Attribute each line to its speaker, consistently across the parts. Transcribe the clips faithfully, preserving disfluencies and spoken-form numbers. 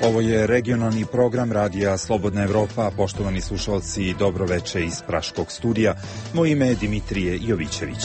Speaker 1: Ovo je regionalni program Radija Slobodna Evropa. Poštovani slušalci, dobro veče iz Praškog studija. Moje ime je Dimitrije Jovićević.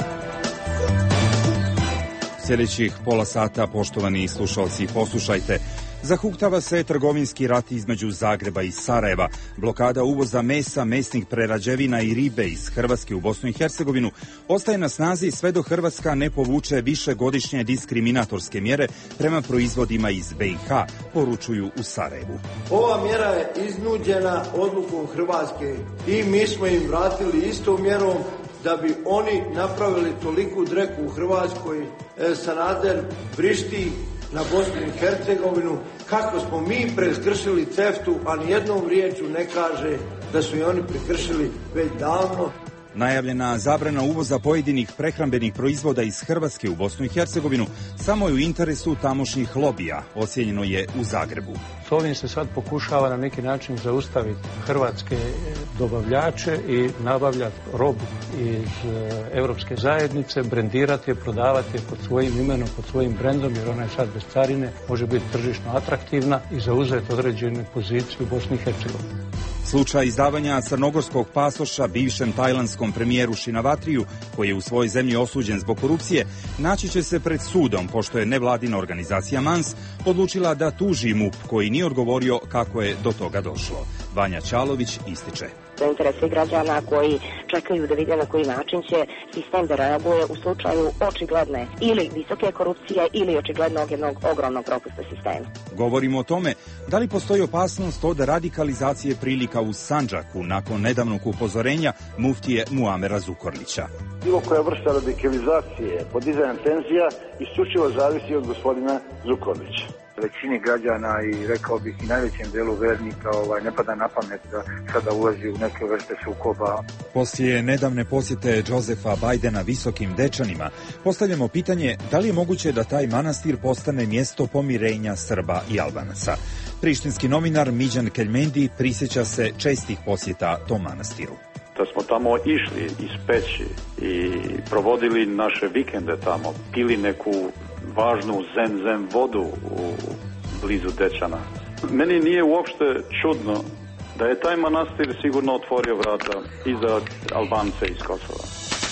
Speaker 1: Sljedećih pola sata, poštovani slušalci, poslušajte. Zahuktava se trgovinski rat između Zagreba i Sarajeva. Blokada uvoza mesa, mesnih prerađevina i ribe iz Hrvatske u Bosnu i Hercegovinu ostaje na snazi sve dok Hrvatska ne povuče višegodišnje diskriminatorske mjere prema proizvodima iz B i H, poručuju u Sarajevu.
Speaker 2: Ova mjera je iznuđena odlukom Hrvatske i mi smo im vratili istom mjerom da bi oni napravili toliku dreku u Hrvatskoj. E, Sanader vrišti na Bosnu i Hercegovinu kako smo mi prekršili CEFTA-u, a nijednom riječju ne kaže da su i oni prekršili već davno.
Speaker 1: Najavljena zabrana uvoza pojedinih prehrambenih proizvoda iz Hrvatske u Bosnu i Hercegovinu samo je u interesu tamošnjih lobija, ocijenjeno je u Zagrebu.
Speaker 3: S ovim se sad pokušava na neki način zaustaviti hrvatske dobavljače i nabavljati robu iz Europske zajednice, brendirati je, prodavati je pod svojim imenom, pod svojim brendom, jer ona je sad bez carine, može biti tržišno atraktivna i zauzeti određenu poziciju u Bosni i Hercegovini.
Speaker 1: Slučaj izdavanja crnogorskog pasoša bivšem tajlandskom premijeru Šinavatriju, koji je u svojoj zemlji osuđen zbog korupcije, naći će se pred sudom, pošto je nevladina organizacija Mans odlučila da tuži M U P, koji nije odgovorio kako je do toga došlo. Vanja Ćalović ističe.
Speaker 4: Za interese građana koji čekaju da vide na koji način će sistem da reaguje u slučaju očigledne ili visoke korupcije ili očiglednog jednog ogromnog propusta sistema.
Speaker 1: Govorimo o tome da li postoji opasnost od radikalizacije prilika u Sandžaku nakon nedavnog upozorenja muftije Muamera Zukorlića.
Speaker 5: Bilo koja vrsta radikalizacije, podizanja tenzija isključivo zavisi od gospodina Zukorlića. Većini građana i rekao bih i najvećem delu vernika ovaj, ne pada na pamet da sada ulazi u neke vrste sukoba.
Speaker 1: Poslije nedavne posjete Josefa Bajdena visokim Dečanima, postavljamo pitanje da li je moguće da taj manastir postane mjesto pomirenja Srba i Albanaca. Prištinski novinar Miđan Keljmendi prisjeća se čestih posjeta tom manastiru.
Speaker 6: Da smo tamo išli iz Peći i provodili naše vikende tamo, pili neku važnu zen-zen vodu u blizu Dečana. Meni nije uopšte čudno da je taj manastir sigurno otvorio vrata i za Albance iz Kosova.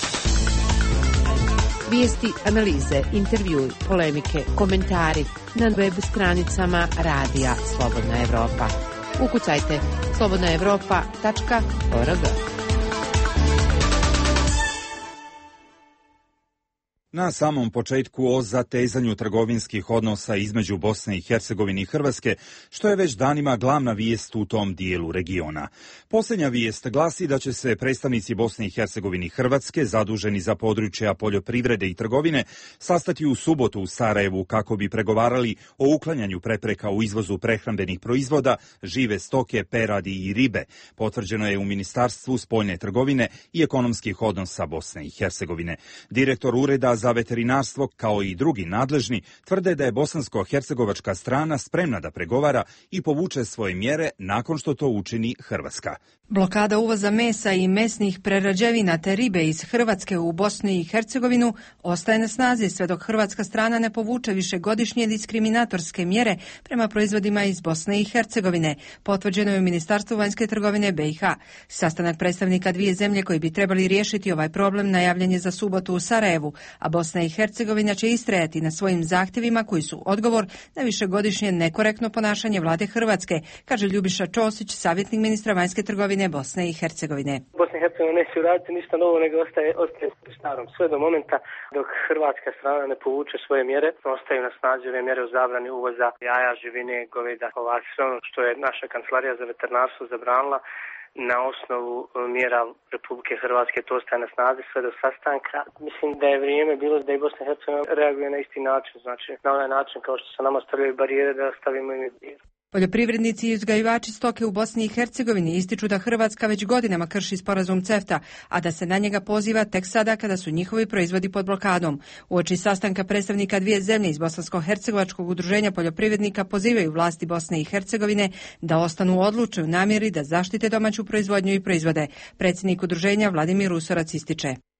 Speaker 7: Vijesti, analize, intervjui, polemike, komentari na web stranicama Radija Slobodna Evropa. Ukucajte slobodna evropa tačka org.
Speaker 1: Na samom početku o zatezanju trgovinskih odnosa između Bosne i Hercegovine i Hrvatske, što je već danima glavna vijest u tom dijelu regiona. Posljednja vijest glasi da će se predstavnici Bosne i Hercegovine i Hrvatske, zaduženi za područja poljoprivrede i trgovine, sastati u subotu u Sarajevu kako bi pregovarali o uklanjanju prepreka u izvozu prehrambenih proizvoda, žive stoke, peradi i ribe. Potvrđeno je u Ministarstvu spoljne trgovine i ekonomskih odnosa Bosne i Hercegovine. Direktor Ureda za veterinarstvo, kao i drugi nadležni, tvrde da je bosansko-hercegovačka strana spremna da pregovara i povuče svoje mjere nakon što to učini Hrvatska.
Speaker 8: Blokada uvoza mesa i mesnih prerađevina te ribe iz Hrvatske u Bosnu i Hercegovinu ostaje na snazi sve dok hrvatska strana ne povuče višegodišnje diskriminatorske mjere prema proizvodima iz Bosne i Hercegovine, potvrđeno je u Ministarstvu vanjske trgovine B i H. Sastanak predstavnika dvije zemlje koji bi trebali riješiti ovaj problem najavljen je za subotu u Sarajevu, a Bosna i Hercegovina će istrajati na svojim zahtjevima koji su odgovor na višegodišnje nekorektno ponašanje vlade Hrvatske, kaže Ljubiša Ćosić, savjetnik ministra vanjske trgovine Bosne i Hercegovine.
Speaker 9: Bosna i Hercegovina neće uraditi ništa novo, nego ostaje, ostaje starom. Sve do momenta dok hrvatska strana ne povuče svoje mjere, ostaju na snazi ove mjere o zabrani uvoza jaja, živine, goveda, ovako sve ono što je naša kancelarija za veterinarstvo zabranila. Na osnovu mjera Republike Hrvatske to ostaje na snazi sve do sastanka. Mislim da je vrijeme bilo da i Bosna i Hercegovina reaguje na isti način, znači na onaj način kao što se nama stavljaju barijere da stavimo im barijere.
Speaker 8: Poljoprivrednici i uzgajivači stoke u Bosni i Hercegovini ističu da Hrvatska već godinama krši sporazum CEFTA, a da se na njega poziva tek sada kada su njihovi proizvodi pod blokadom. Uoči sastanka predstavnika dvije zemlje iz Bosansko-hercegovačkog udruženja poljoprivrednika pozivaju vlasti Bosne i Hercegovine da ostanu odlučni u namjeri da zaštite domaću proizvodnju i proizvode. Predsjednik udruženja Vladimir Usorac ističe.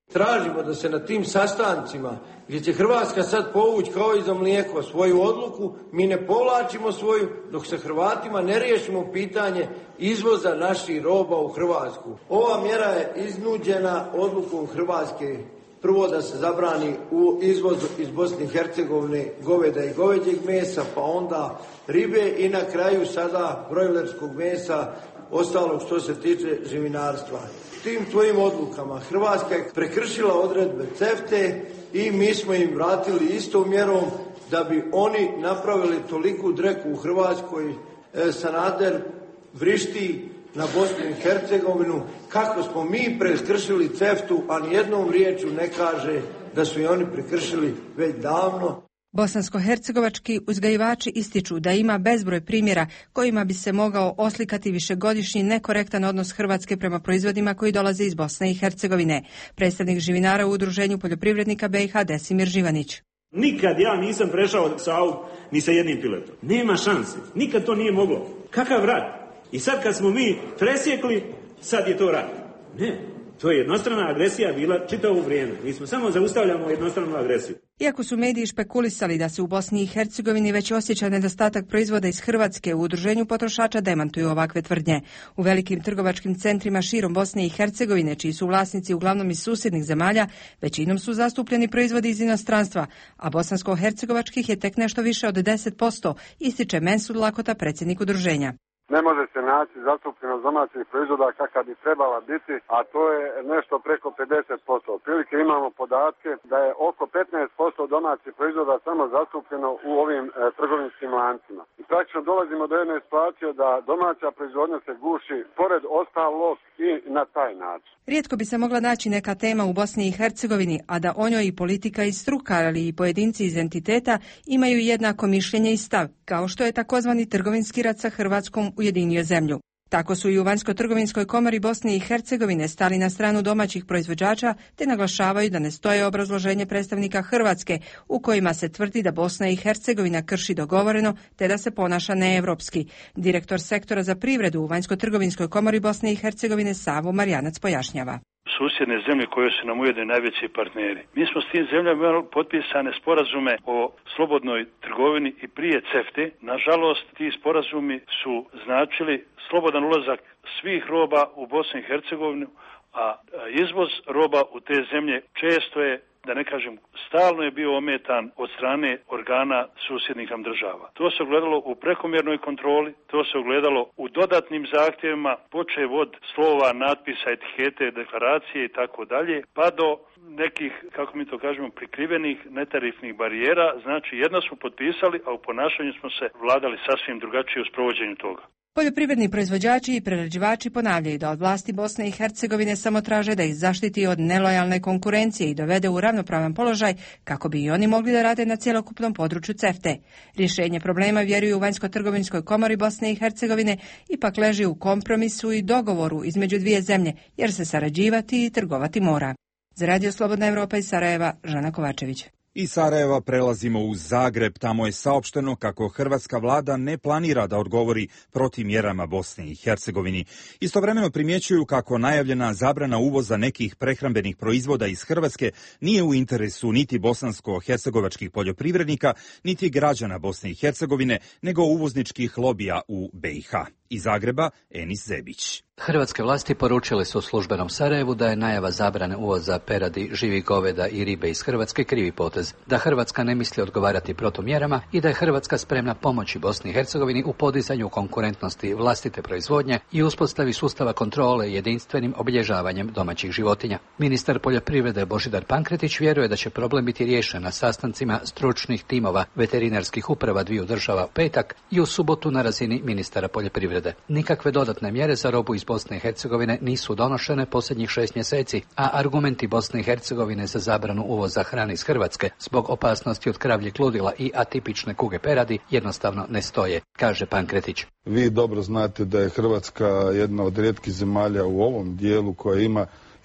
Speaker 2: Tražimo da se na tim sastancima gdje će Hrvatska sad povući kao i za mlijeko svoju odluku, mi ne povlačimo svoju dok sa Hrvatima ne riješimo pitanje izvoza naših roba u Hrvatsku. Ova mjera je iznuđena odlukom Hrvatske. Prvo da se zabrani u izvozu iz Bosne i Hercegovine goveda i goveđeg mesa, pa onda ribe i na kraju sada brojlerskog mesa, ostalog što se tiče živinarstva. Tim tvojim odlukama Hrvatska je prekršila odredbe CEFTA-e i mi smo im vratili istom mjerom da bi oni napravili toliku dreku u Hrvatskoj. E, Sanader vrišti na Bosnu i Hercegovinu kako smo mi prekršili CEFTA-u, a nijednom riječju ne kaže da su i oni prekršili već davno.
Speaker 8: Bosansko-hercegovački uzgajivači ističu da ima bezbroj primjera kojima bi se mogao oslikati višegodišnji nekorektan odnos Hrvatske prema proizvodima koji dolaze iz Bosne i Hercegovine. Predstavnik živinara u Udruženju poljoprivrednika B i H Desimir Živanić.
Speaker 10: Nikad ja nisam prešao Savu ni sa jednim piletom. Nema šanse. Nikad to nije moglo. Kakav rat? I sad kad smo mi presjekli, sad je to rat. Ne. To je jednostrana agresija bila čitavo vrijeme. Mi smo samo zaustavljamo jednostranu agresiju.
Speaker 8: Iako su mediji špekulisali da se u Bosni i Hercegovini već osjeća nedostatak proizvoda iz Hrvatske, u Udruženju potrošača demantuju ovakve tvrdnje. U velikim trgovačkim centrima širom Bosne i Hercegovine, čiji su vlasnici uglavnom iz susjednih zemalja, većinom su zastupljeni proizvodi iz inostranstva, a bosansko-hercegovačkih je tek nešto više od deset posto, ističe Mensud Lakota, predsjednik udruženja.
Speaker 11: Ne može se naći zastupljenost domaćih proizvoda kakva bi trebala biti, a to je nešto preko pedeset posto. Otprilike imamo podatke da je oko petnaest posto domaćih proizvoda samo zastupljeno u ovim e, trgovinskim lancima. I praktično dolazimo do jedne situacije da domaća proizvodnja se guši pored ostalog i na taj način.
Speaker 8: Rijetko bi se mogla naći neka tema u Bosni i Hercegovini, a da o njoj i politika i struka, ali i pojedinci iz entiteta imaju jednako mišljenje i stav, kao što je takozvani trgovinski rat sa Hrvatskom ujedinio zemlju. Tako su i u Vanjsko-trgovinskoj komori Bosne i Hercegovine stali na stranu domaćih proizvođača te naglašavaju da ne stoje obrazloženje predstavnika Hrvatske u kojima se tvrdi da Bosna i Hercegovina krši dogovoreno te da se ponaša neevropski. Direktor sektora za privredu u Vanjsko-trgovinskoj komori Bosne i Hercegovine Savo Marjanac pojašnjava.
Speaker 12: Susjedne zemlje koje su nam ujedno najveći partneri. Mi smo s tim zemljama imali potpisane sporazume o slobodnoj trgovini i prije CEFTA-e. Nažalost, ti sporazumi su značili slobodan ulazak svih roba u Bosnu i Hercegovinu, a izvoz roba u te zemlje često je, da ne kažem, stalno je bio ometan od strane organa susjednih nam država. To se ogledalo u prekomjernoj kontroli, to se ogledalo u dodatnim zahtjevima, počev od slova, natpisa, etikete, deklaracije i tako dalje, pa do nekih, kako mi to kažemo, prikrivenih netarifnih barijera. Znači, jedno smo potpisali, a u ponašanju smo se vladali sasvim drugačije u sprovođenju toga.
Speaker 8: Poljoprivredni proizvođači i prerađivači ponavljaju da od vlasti Bosne i Hercegovine samo traže da ih zaštiti od nelojalne konkurencije i dovede u ravnopravan položaj kako bi i oni mogli da rade na cjelokupnom području CEFTA-e. Rješenje problema, vjeruju u Vanjsko-trgovinskoj komori Bosne i Hercegovine, ipak leži u kompromisu i dogovoru između dvije zemlje, jer se sarađivati i trgovati mora. Za Radio Slobodna Evropa iz Sarajeva, Žana Kovačević.
Speaker 1: Iz Sarajeva prelazimo u Zagreb. Tamo je saopšteno kako hrvatska vlada ne planira da odgovori protiv mjerama Bosne i Hercegovini. Istovremeno primjećuju kako najavljena zabrana uvoza nekih prehrambenih proizvoda iz Hrvatske nije u interesu niti bosansko-hercegovačkih poljoprivrednika, niti građana Bosne i Hercegovine, nego uvozničkih lobija u B i H. Iz Zagreba, Enis Zebić.
Speaker 13: Hrvatske vlasti poručile su u službenom Sarajevu da je najava zabrane uvoza peradi, živih goveda i ribe iz Hrvatske krivi potez, da Hrvatska ne misli odgovarati protumjerama i da je Hrvatska spremna pomoći Bosni i Hercegovini u podizanju konkurentnosti vlastite proizvodnje i uspostavi sustava kontrole jedinstvenim obilježavanjem domaćih životinja. Ministar poljoprivrede Božidar Pankretić vjeruje da će problem biti riješen na sastancima stručnih timova veterinarskih uprava dviju država u petak i u subotu na razini ministara poljoprivrede. Nikakve dodatne mjere za robu iz Bosne i Hercegovine nisu donošene posljednjih šest mjeseci, a argumenti Bosne i Hercegovine za zabranu uvoza hrane iz Hrvatske zbog opasnosti od kravljeg ludila i atipične kuge peradi jednostavno ne stoje, kaže Pankretić.
Speaker 14: Vi dobro znate da je Hrvatska jedna od rijetkih zemalja u ovom dijelu koja ima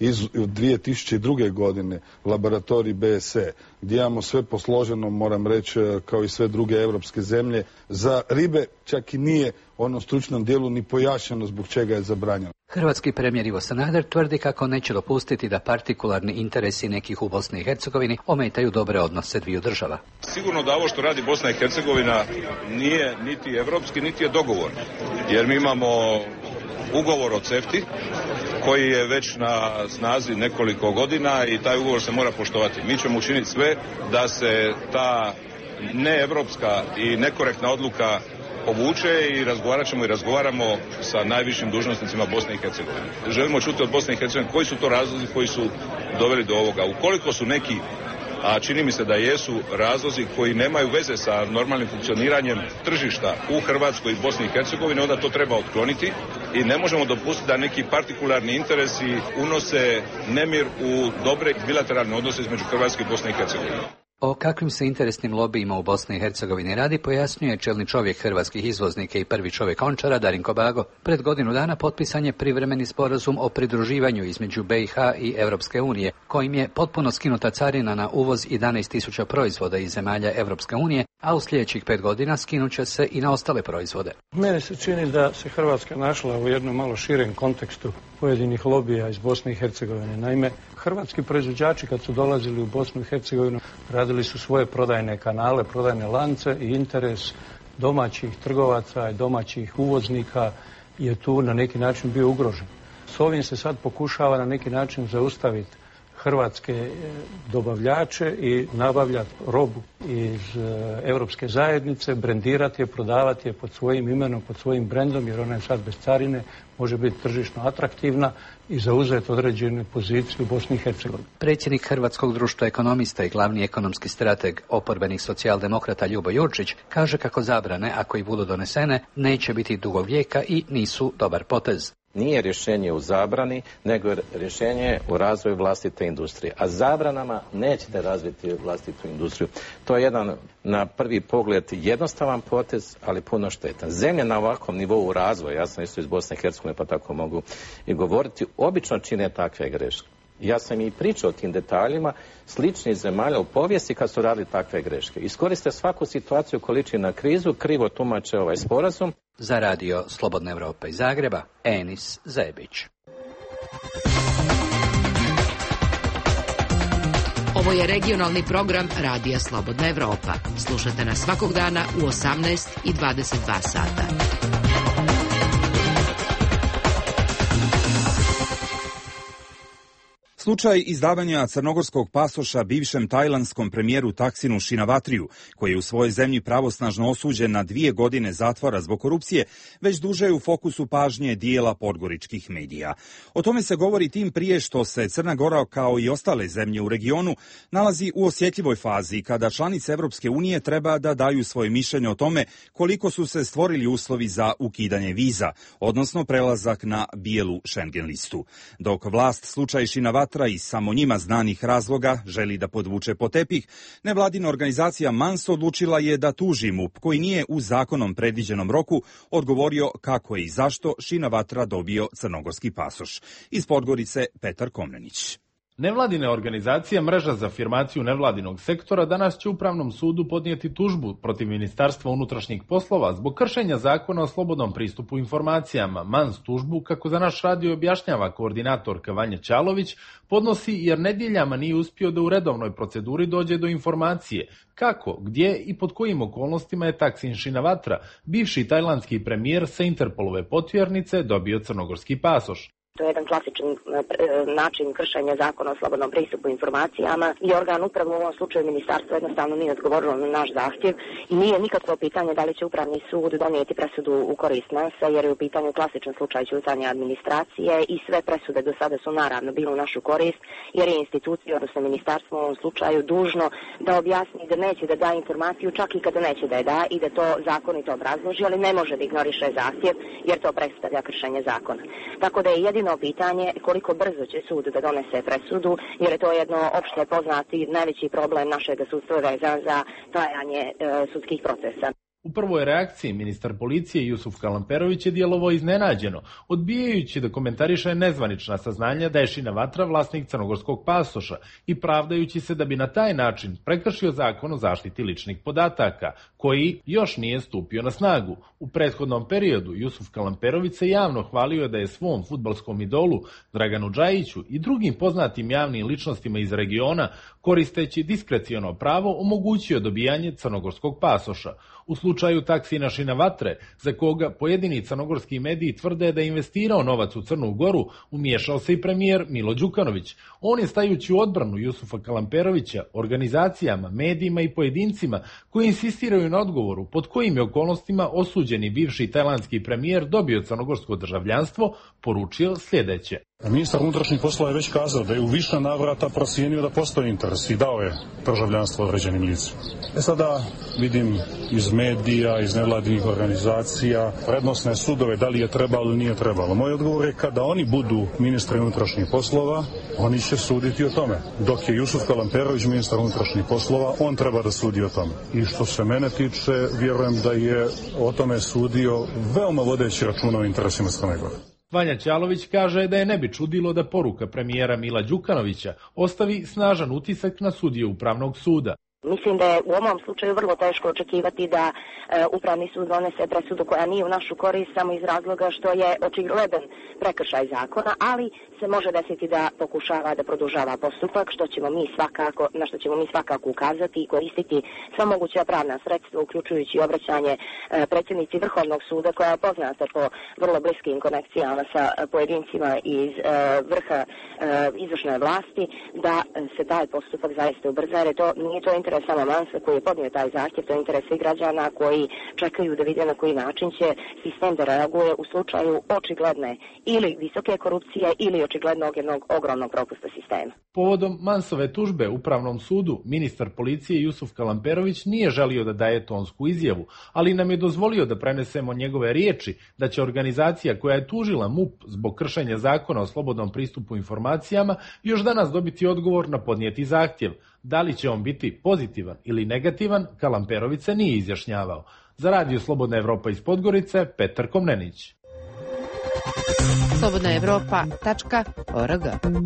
Speaker 14: iz dvije tisuće druge. godine laboratorij B S E, gdje imamo sve posloženo, moram reći, kao i sve druge europske zemlje. Za ribe čak i nije u onom stručnom dijelu ni pojašnjeno zbog čega je zabranjeno.
Speaker 13: Hrvatski premijer Ivo Sanader tvrdi kako neće dopustiti da partikularni interesi nekih u Bosni i Hercegovini ometaju dobre odnose dviju država.
Speaker 15: Sigurno da ovo što radi Bosna i Hercegovina nije niti evropski, niti je dogovor. Jer mi imamo ugovor o CEFTA-i koji je već na snazi nekoliko godina i taj ugovor se mora poštovati. Mi ćemo učiniti sve da se ta neevropska i nekorektna odluka povuče i razgovarat ćemo i razgovaramo sa najvišim dužnosnicima Bosne i Hercegovine. Želimo čuti od Bosne i Hercegovine koji su to razlozi koji su doveli do ovoga. Ukoliko su neki, a čini mi se da jesu, razlozi koji nemaju veze sa normalnim funkcioniranjem tržišta u Hrvatskoj i Bosni i Hercegovini, onda to treba otkloniti i ne možemo dopustiti da neki partikularni interesi unose nemir u dobre bilateralne odnose između Hrvatske i Bosne i Hercegovine.
Speaker 13: O kakvim se interesnim lobijima u Bosni i Hercegovini radi, pojasnjuje čelni čovjek hrvatskih izvoznika i prvi čovjek Ončara, Darinko Bago. Pred godinu dana potpisan je privremeni sporazum o pridruživanju između B i H i Europske unije, kojim je potpuno skinuta carina na uvoz jedanaest tisuća proizvoda iz zemalja Europske unije, a u sljedećih pet godina skinut će se i na ostale proizvode.
Speaker 3: Meni se čini da se Hrvatska našla u jednom malo širem kontekstu pojedinih lobija iz Bosne i Hercegovine. Naime, hrvatski proizvođači kad su dolazili u Bosnu i Hercegovinu radili su svoje prodajne kanale, prodajne lance i interes domaćih trgovaca i domaćih uvoznika je tu na neki način bio ugrožen. S ovim se sad pokušava na neki način zaustaviti hrvatske dobavljače i nabavljati robu iz Europske zajednice, brendirati je, prodavati je pod svojim imenom, pod svojim brendom, jer ona je sad bez carine, može biti tržišno atraktivna i zauzeti određenu poziciju u Bosni i Hercegovini.
Speaker 13: Predsjednik Hrvatskog društva ekonomista i glavni ekonomski strateg oporbenih socijaldemokrata Ljubo Jurčić kaže kako zabrane, ako i budu donesene, neće biti dugog vijeka i nisu dobar potez.
Speaker 16: Nije rješenje u zabrani, nego rješenje u razvoju vlastite industrije. A zabranama nećete razviti vlastitu industriju. To je jedan, na prvi pogled, jednostavan potez, ali puno štetan. Zemlje na ovakvom nivou razvoja, ja sam isto iz Bosne i Hercegovine, pa tako mogu i govoriti, obično čine takve greške. Ja sam i pričao o tim detaljima sličnih zemalja u povijesti kad su radili takve greške. Iskoriste svaku situaciju ko liči na krizu, krivo tumače ovaj sporazum.
Speaker 13: Za radio Slobodna Evropa iz Zagreba, Enis Zebić.
Speaker 7: Ovo je regionalni program Radija Slobodna Evropa. Slušate nas svakog dana u osamnaest i dvadeset dva sata.
Speaker 1: Slučaj izdavanja crnogorskog pasoša bivšem tajlandskom premijeru Taksinu Šinavatriju, koji je u svojoj zemlji pravosnažno osuđen na dvije godine zatvora zbog korupcije, već duže je u fokusu pažnje dijela podgoričkih medija. O tome se govori tim prije što se Crna Gora, kao i ostale zemlje u regionu, nalazi u osjetljivoj fazi kada članice Evropske unije treba da daju svoje mišljenje o tome koliko su se stvorili uslovi za ukidanje viza, odnosno prelazak na bijelu Schengen listu. Dok vlast slučaj Šinavatra iz samo njima znanih razloga želi da podvuče pod tepih, nevladina organizacija Mans odlučila je da tuži M U P, koji nije u zakonom predviđenom roku odgovorio kako je i zašto Šinavatra dobio crnogorski pasoš. Iz Podgorice Petar Komnenić.
Speaker 17: Nevladine organizacije Mreža za afirmaciju nevladinog sektora danas će Upravnom sudu podnijeti tužbu protiv Ministarstva unutrašnjih poslova zbog kršenja zakona o slobodnom pristupu informacijama. Mans tužbu, kako za naš radio objašnjava koordinatorka Vanja Ćalović, podnosi jer nedjeljama nije uspio da u redovnoj proceduri dođe do informacije kako, gdje i pod kojim okolnostima je Taksin Šinavatra, bivši tajlandski premijer sa Interpolove potjernice, dobio crnogorski pasoš.
Speaker 4: To je jedan klasičan način kršenja zakona o slobodnom pristupu informacijama i organ upravo u ovom slučaju ministarstvo jednostavno nije odgovorilo na naš zahtjev i nije nikakvo pitanje da li će Upravni sud donijeti presudu u korist Mansa, jer je u pitanju klasičan slučaj ćutanja administracije i sve presude do sada su naravno bile u našu korist, jer je institucija, odnosno ministarstvo u ovom slučaju dužno da objasni da neće da da informaciju čak i kada neće da je da i da to zakonito obrazloži, ali ne može da ignoriše zahtjev jer to predstavlja kršenje zakona. Tako da je jedino pitanje koliko brzo će sud da donese presudu, jer je to jedno opšte poznati najveći problem našeg sudstva vezan za trajanje e, sudskih procesa.
Speaker 17: U prvoj reakciji ministar policije Jusuf Kalamperović je djelovao iznenađeno, odbijajući da komentariše nezvanična saznanja da je Šina Vatra vlasnik crnogorskog pasoša i pravdajući se da bi na taj način prekršio zakon o zaštiti ličnih podataka, koji još nije stupio na snagu. U prethodnom periodu Jusuf Kalamperović se javno hvalio da je svom fudbalskom idolu Draganu Džajiću i drugim poznatim javnim ličnostima iz regiona, koristeći diskreciono pravo, omogućio dobijanje crnogorskog pasoša. U slučaju Taksina Šina Vatre, za koga pojedini crnogorski mediji tvrde da je investirao novac u Crnu Goru, umiješao se i premijer Milo Đukanović. On je, stajući u odbranu Jusufa Kalamperovića, organizacijama, medijima i pojedincima koji insistiraju na odgovoru pod kojim je okolnostima osuđeni bivši tajlandski premijer dobio crnogorsko državljanstvo, poručio sljedeće.
Speaker 18: Ministar unutrašnjih poslova je već kazao da je u više navrata procijenio da postoji interes i dao je državljanstvo određenim licima. E sada vidim iz medija, iz nevladinih organizacija, prednosne sudove, da li je trebalo ili nije trebalo. Moj odgovor je kada oni budu ministri unutrašnjih poslova, oni će suditi o tome. Dok je Jusuf Kalamperović ministar unutrašnjih poslova, on treba da sudi o tome. I što se mene tiče, vjerujem da je o tome sudio veoma vodeći računa o interesima Crne Gore.
Speaker 17: Vanja Ćalović kaže da je ne bi čudilo da poruka premijera Mila Đukanovića ostavi snažan utisak na sudije Upravnog suda.
Speaker 4: Mislim da je u ovom slučaju vrlo teško očekivati da e, Upravni sud donese presudu koja nije u našu korist samo iz razloga što je očigledan prekršaj zakona, ali se može desiti da pokušava da produžava postupak, što ćemo mi svakako, na što ćemo mi svakako ukazati i koristiti sva moguća pravna sredstva, uključujući obraćanje e, predsjednici Vrhovnog suda, koja je poznata po vrlo bliskim konekcijama sa pojedincima iz e, vrha e, izvršne vlasti, da se taj postupak zaista ubrza, jer je to, nije to interes samo Mansa koji je podnio taj zahtjev, to je interes svih građana koji čekaju da vide na koji način će sistem da reaguje u slučaju očigledne ili visoke korupcije ili očiglednog jednog ogromnog propusta sistema.
Speaker 17: Povodom Mansove tužbe Upravnom sudu, ministar policije Jusuf Kalamperović nije želio da daje tonsku izjavu, ali nam je dozvolio da prenesemo njegove riječi da će organizacija koja je tužila M U P zbog kršenja zakona o slobodnom pristupu informacijama još danas dobiti odgovor na podnijeti zahtjev. Da li će on biti pozitivan ili negativan, Kalamperović se nije izjašnjavao. Za Radio Slobodna Evropa iz Podgorice, Petar Komnenić.
Speaker 7: slobodna evropa tačka org.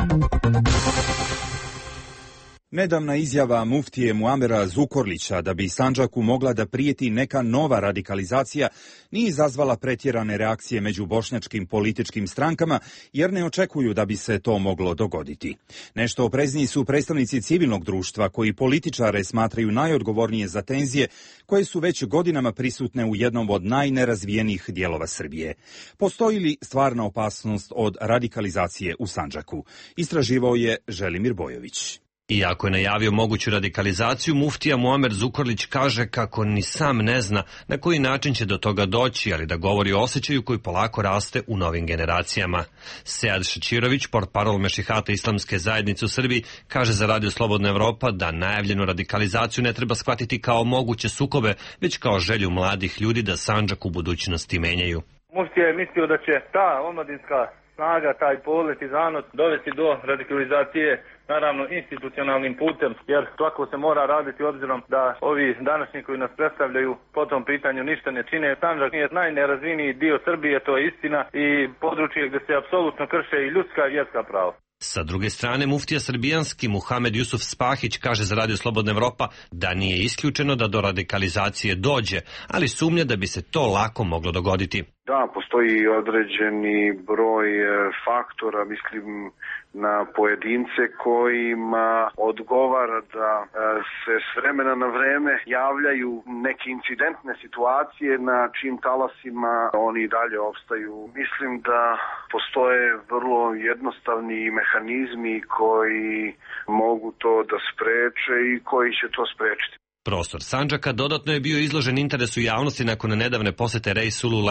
Speaker 1: Nedavna izjava muftije Muamera Zukorlića da bi Sandžaku mogla da prijeti neka nova radikalizacija nije izazvala pretjerane reakcije među bošnjačkim političkim strankama, jer ne očekuju da bi se to moglo dogoditi. Nešto oprezniji su predstavnici civilnog društva koji političare smatraju najodgovornije za tenzije koje su već godinama prisutne u jednom od najnerazvijenijih dijelova Srbije. Postoji li stvarna opasnost od radikalizacije u Sandžaku? Istraživao je Želimir Bojović.
Speaker 19: Iako je najavio moguću radikalizaciju, muftija Muamer Zukorlić kaže kako ni sam ne zna na koji način će do toga doći, ali da govori o osjećaju koji polako raste u novim generacijama. Sead Šećirović, portparol Mešihata Islamske zajednice u Srbiji, kaže za Radio Slobodna Evropa da najavljenu radikalizaciju ne treba shvatiti kao moguće sukobe, već kao želju mladih ljudi da Sandžak u budućnosti menjaju.
Speaker 20: Muftija je mislio da će ta omladinska snaga, taj polet i zanot dovesti do radikalizacije, naravno institucionalnim putem, jer svako se mora raditi obzirom da ovi današnji koji nas predstavljaju po tom pitanju ništa ne čine. Sandžak je najnerazviniji dio Srbije, to je istina, i područje gdje se apsolutno krše i ljudska i vjerska prava.
Speaker 19: Sa druge strane, muftija srbijanski Muhamed Jusuf Spahić kaže za Radio Slobodna Evropa da nije isključeno da do radikalizacije dođe, ali sumnja da bi se to lako moglo dogoditi.
Speaker 5: Da, postoji određeni broj faktora, mislim na pojedince kojima odgovara da se s vremena na vreme javljaju neke incidentne situacije na čijim talasima oni i dalje opstaju. Mislim da postoje vrlo jednostavni mehanizmi koji mogu to da spreče i koji će to sprečiti.
Speaker 19: Prostor Sandžaka dodatno je bio izložen interesu javnosti nakon nedavne posete Reisulu Leme,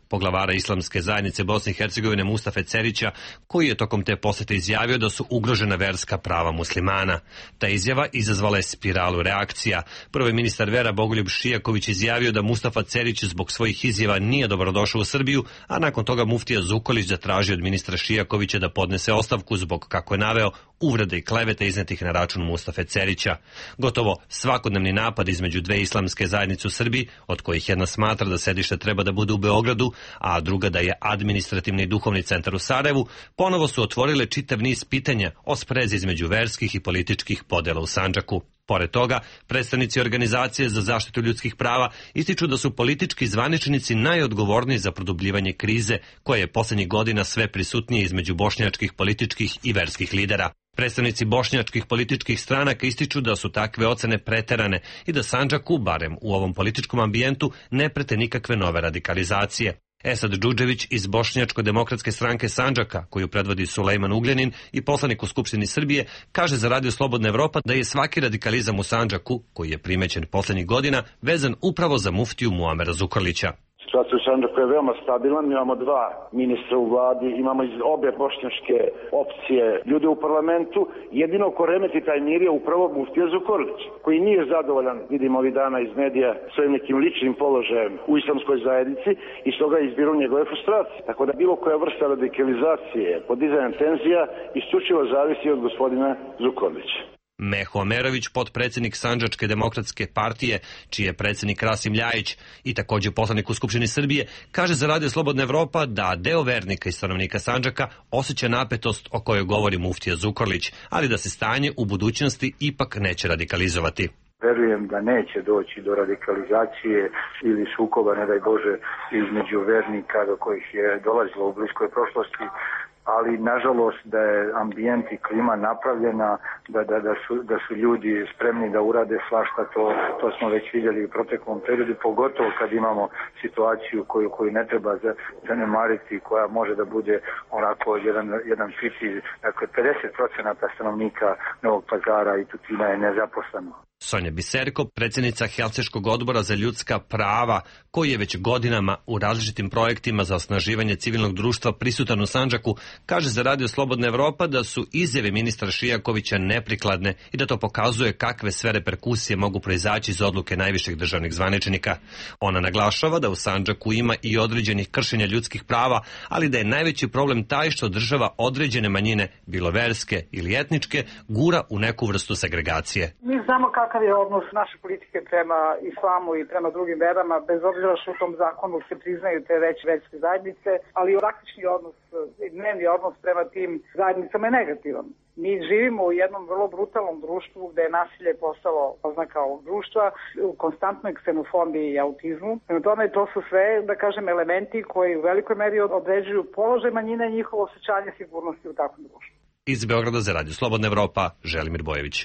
Speaker 19: poglavara islamske zajednice Bosne i Hercegovine Mustafe Cerića, koji je tokom te posete izjavio da su ugrožena verska prava muslimana. Ta izjava izazvala je spiralu reakcija. Prvo je ministar vera Bogoljub Šijaković izjavio da Mustafa Cerić zbog svojih izjava nije dobrodošao u Srbiju, a nakon toga muftija Zukorlić zatražio od ministra Šijakovića da podnese ostavku zbog, kako je naveo, uvrede i klevete iznetih na račun Mustafe Cerića. Gotovo svakodnevni napad između dve islamske zajednice u Srbiji, od kojih jedna smatra da sedište treba da bude u Beogradu, a druga da je administrativni i duhovni centar u Sarajevu, ponovo su otvorile čitav niz pitanja o sprezi između verskih i političkih podela u Sandžaku. Pored toga, predstavnici Organizacije za zaštitu ljudskih prava ističu da su politički zvaničnici najodgovorniji za produbljivanje krize, koja je poslednjih godina sve prisutnije između bošnjačkih političkih i verskih lidera. Predstavnici bošnjačkih političkih stranaka ističu da su takve ocene preterane i da Sandžaku, barem u ovom političkom ambijentu, ne prete nikakve nove radikalizacije. Esad Džudžević iz Bošnjačko-demokratske stranke Sandžaka, koju predvodi Sulejman Ugljanin i poslanik u Skupštini Srbije, kaže za Radio Slobodna Evropa da je svaki radikalizam u Sandžaku, koji je primećen poslednjih godina, vezan upravo za muftiju Muamera Zukorlića.
Speaker 5: Situacija u Sandžaku je veoma stabilan, imamo dva ministra u vladi, imamo iz obe bošnjačke opcije ljude u parlamentu. Jedino ko remeti taj mir je upravo muftija Zukorlić, koji nije zadovoljan, vidimo ovih dana iz medija, svojim nekim ličnim položajem u islamskoj zajednici i stoga izbiru njegove frustracije. Tako da bilo koja vrsta radikalizacije, podizanja tenzija, isključivo zavisi od gospodina Zukorlića.
Speaker 19: Meho Omerović, potpredsjednik Sandžačke demokratske partije, čiji je predsjednik Rasim Ljajić i također poslanik u Skupštini Srbije, kaže za Radio Slobodna Evropa da deo vernika i stanovnika Sandžaka osjeća napetost o kojoj govori muftija Zukorlić, ali da se stanje u budućnosti ipak neće radikalizovati.
Speaker 5: Verujem da neće doći do radikalizacije ili sukoba, ne daj Bože, između vernika do kojih je dolazilo u bliskoj prošlosti, ali nažalost da je ambijent i klima napravljena, da, da, da, su, da su ljudi spremni da urade svašta, to, to smo već vidjeli u proteklom periodu, pogotovo kad imamo situaciju koju, koju ne treba zanemariti, koja može da bude onako jedan, jedan fiti, dakle pedeset procenata stanovnika Novog Pazara i Tutina je nezaposleno.
Speaker 19: Sonja Biserko, predsjednica Helsinškog odbora za ljudska prava, koji je već godinama u različitim projektima za osnaživanje civilnog društva prisutan u Sandžaku, kaže za Radio Slobodna Evropa da su izjave ministra Šijakovića neprikladne i da to pokazuje kakve sve reperkusije mogu proizaći iz odluke najviših državnih zvaničnika. Ona naglašava da u Sandžaku ima i određenih kršenja ljudskih prava, ali da je najveći problem taj što država određene manjine, bilo verske ili etničke, gura u neku vrstu segregacije.
Speaker 21: Mi znamo kakav je odnos naše politike prema islamu i prema drugim verama, bez obzira što u tom zakonu se priznaju te veće verske zajednice, ali praktični odnos, dnevni odnos prema tim zajednicama je negativan. Mi živimo u jednom vrlo brutalnom društvu gde je nasilje postalo oznaka ovog društva, u konstantnoj ksenofobiji i autizmu. Prema tome, to su sve, da kažem, elementi koji u velikoj meri određuju položaj manjine i njihovo osjećanje sigurnosti u takvom društvu.
Speaker 19: Iz Beograda za Radio Slobodna Evropa, Želimir Bojević.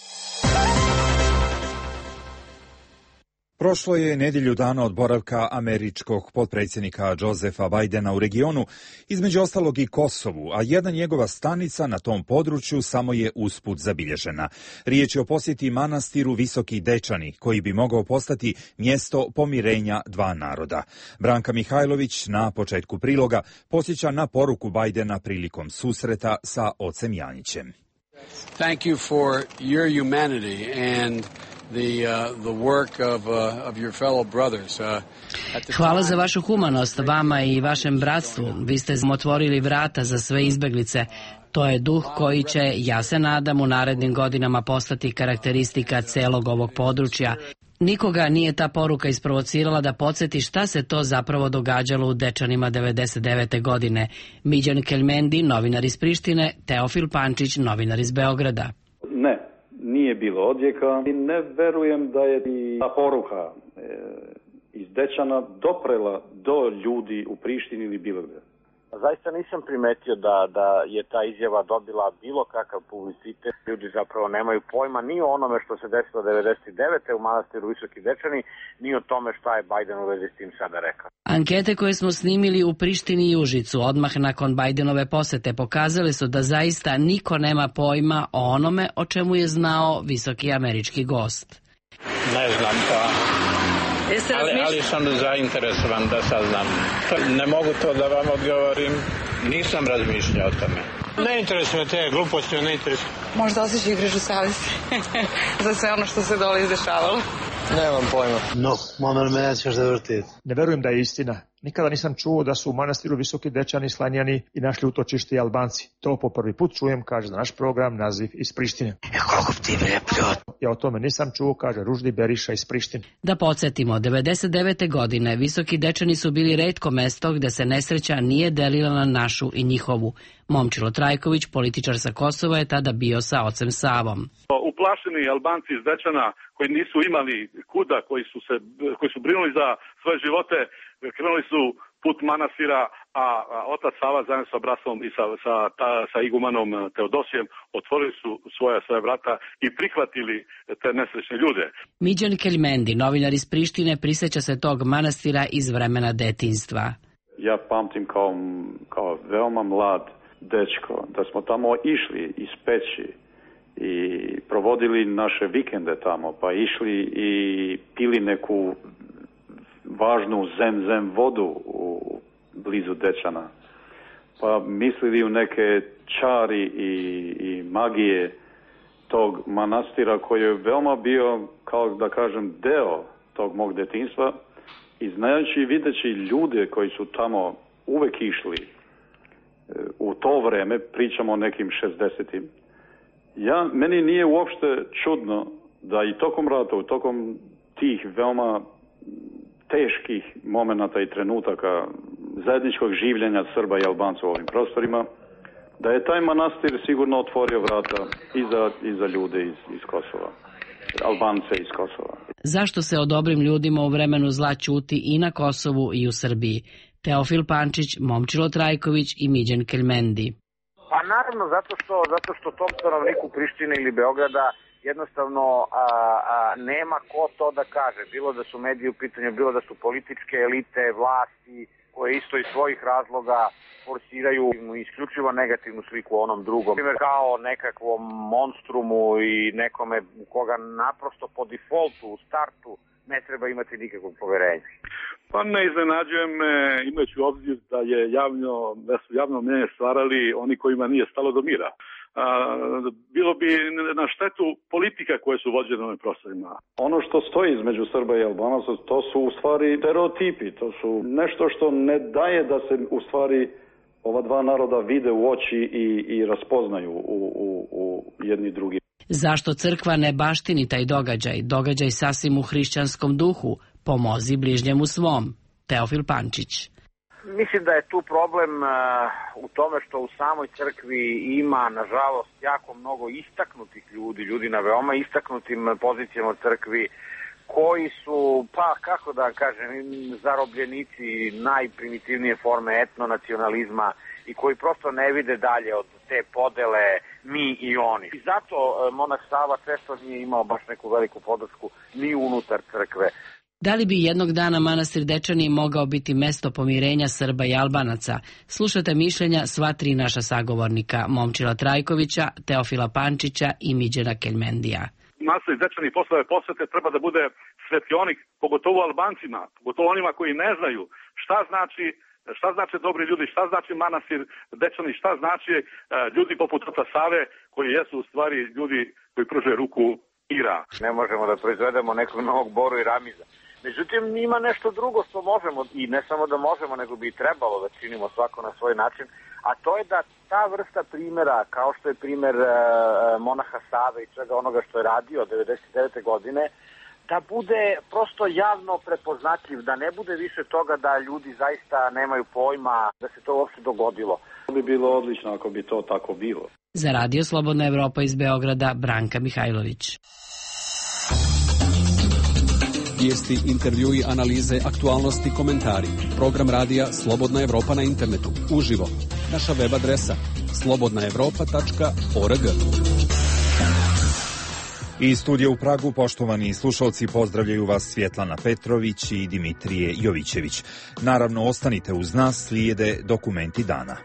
Speaker 1: Prošlo je nedjelju dana od boravka američkog potpredsjednika Josefa Bidena u regionu, između ostalog i Kosovu, a jedna njegova stanica na tom području samo je usput zabilježena. Riječ je o posjeti manastiru Visoki Dečani, koji bi mogao postati mjesto pomirenja dva naroda. Branka Mihajlović na početku priloga podsjeća na poruku Bidena prilikom susreta sa ocem Janjićem.
Speaker 22: Thank you for your humanity and The, uh, the work of, uh, of your fellow brothers. Uh,
Speaker 23: Hvala za vašu humanost, vama i vašem bratstvu. Vi ste otvorili vrata za sve izbeglice. To je duh koji će, ja se nadam, u narednim godinama postati karakteristika celog ovog područja. Nikoga nije ta poruka isprovocirala da podsjeti šta se to zapravo događalo u Dečanima devedeset devete. godine. Miđan Keljmendi, novinar iz Prištine, Teofil Pančić, novinar iz Beograda.
Speaker 6: Ne. Nije bilo odjeka i ne verujem da je i ta poruka e, iz Dečana doprela do ljudi u Prištini ili bilo gdje.
Speaker 24: Zaista nisam primetio da, da je ta izjava dobila bilo kakav publicitet. Ljudi zapravo nemaju pojma ni o onome što se desilo devedeset devete. u manastiru Visoki Dečani, ni o tome šta je Biden u vezi s tim sada rekao.
Speaker 23: Ankete koje smo snimili u Prištini i Užicu odmah nakon Bidenove posete pokazale su da zaista niko nema pojma o onome o čemu je znao visoki američki gost.
Speaker 25: Ne znam, pa
Speaker 2: Jeste ali, ali sam zainteresovan da saznam. Ne mogu to da vam odgovorim. Nisam razmišljao o tome. Ne interesuje te gluposti, ne interesuje.
Speaker 9: Možda osjećaju grižu savjesti za sve ono što se dole izdešavalo.
Speaker 10: Nemam pojma.
Speaker 11: No, moment me nećeš da vrti.
Speaker 25: Ne verujem da je istina. Nikada nisam čuo da su u manastiru Visoki Dečani slanjani i našli utočište i Albanci. To po prvi put čujem, kaže za naš program Naziv iz Prištine.
Speaker 11: E, koliko ti bre pljot?
Speaker 25: Ja o tome nisam čuo, kaže Ruždi Beriša iz Prištine.
Speaker 23: Da podsjetimo, devedeset devete godine Visoki Dečani su bili retko mesto gde se nesreća nije delila na našu i njihovu. Momčilo Trajković, političar sa Kosova, je tada bio sa ocem Savom.
Speaker 26: Uplašeni Albanci iz Dečana koji nisu imali kuda, koji su, se, koji su brinuli za svoje živote, krenuli su put manastira, a, a otac Sava zajedno sa brasom i sa, sa, ta, sa igumanom Teodosijem otvorili su svoja svoja vrata i prihvatili te nesrećne ljude.
Speaker 23: Midjan Keljmendi, novinar iz Prištine, prisjeća se tog manastira iz vremena detinjstva.
Speaker 6: Ja pamtim kao, kao veoma mlad dečko da smo tamo išli iz Peći i provodili naše vikende tamo, pa išli i pili neku važnu zem zem vodu u blizu Dečana. Pa mislili u neke čari i, i magije tog manastira koji je veoma bio, kao da kažem, deo tog mog detinjstva i znajući i videći ljude koji su tamo uvek išli u to vreme, pričamo o nekim šezdesetim. Ja, meni nije uopšte čudno da i tokom rata, u tokom tih veoma teških momenata i trenutaka zajedničkog življenja Srba i Albanca u ovim prostorima, da je taj manastir sigurno otvorio vrata i za, i za ljude iz, iz Kosova, Albance iz Kosova.
Speaker 23: Zašto se o dobrim ljudima u vremenu zla ćuti i na Kosovu i u Srbiji? Teofil Pančić, Momčilo Trajković i Midjan Keljmendi.
Speaker 24: Pa naravno zato što, zato što tom stanovniku Prištine ili Beograda jednostavno a, a, nema ko to da kaže. Bilo da su mediji u pitanju, bilo da su političke elite, vlasti, koje isto iz svojih razloga forsiraju isključivo negativnu sliku o onom drugom. Kao nekakvom monstrumu i nekome u koga naprosto po defaultu u startu ne treba imati nikakvog poverenja.
Speaker 26: Pa ne iznenađujem me, imajući u obzir da je javno, da su javno mnjenje stvarali oni kojima nije stalo do mira. A, bilo bi na štetu politika koje su vođene na ovim prostorima.
Speaker 6: Ono što stoji između Srba i Albanaca, to su u stvari stereotipi, to su nešto što ne daje da se u stvari ova dva naroda vide u oči i, i raspoznaju u, u, u jedni drugi.
Speaker 23: Zašto crkva ne baštini taj događaj, događaj sasvim u hrišćanskom duhu? Pomozi bližnjemu svom. Teofil Pančić.
Speaker 24: Mislim da je tu problem uh, u tome što u samoj crkvi ima, nažalost, jako mnogo istaknutih ljudi, ljudi na veoma istaknutim pozicijama u crkvi, koji su, pa kako da kažem, zarobljenici najprimitivnije forme etnonacionalizma i koji prosto ne vide dalje od te podele mi i oni. I zato uh, monah Sava često nije imao baš neku veliku podršku ni unutar crkve.
Speaker 23: Da li bi jednog dana manastir Dečani mogao biti mesto pomirenja Srba i Albanaca? Slušate mišljenja sva tri naša sagovornika, Momčila Trajkovića, Teofila Pančića i Midjana Keljmendija.
Speaker 26: Manastir Dečani posle posvete treba da bude svetionik, pogotovo Albancima, pogotovo onima koji ne znaju šta znači šta znači dobri ljudi, šta znači manastir Dečani, šta znači uh, ljudi poput oca Save koji jesu u stvari ljudi koji pružaju ruku mira.
Speaker 24: Ne možemo da proizvedemo nekog novog Boru i Ramiza. Međutim, ima nešto drugo što možemo, i ne samo da možemo, nego bi i trebalo da činimo svako na svoj način, a to je da ta vrsta primjera, kao što je primjer uh, monaha Save i čega onoga što je radio devedeset devete godine, da bude prosto javno prepoznatljiv, da ne bude više toga da ljudi zaista nemaju pojma da se to uopšte dogodilo.
Speaker 6: To bi bilo odlično ako bi to tako bilo.
Speaker 23: Za Radio Slobodna Evropa iz Beograda, Branka Mihajlović.
Speaker 27: Vijesti, intervjui, analize, aktualnosti, komentari. Program radija Slobodna Evropa na internetu. Uživo. Naša web adresa slobodna evropa tačka org.
Speaker 1: Iz studija u Pragu, poštovani slušalci, pozdravljaju vas Svjetlana Petrović i Dimitrije Jovićević. Naravno, ostanite uz nas, slijede dokumenti dana.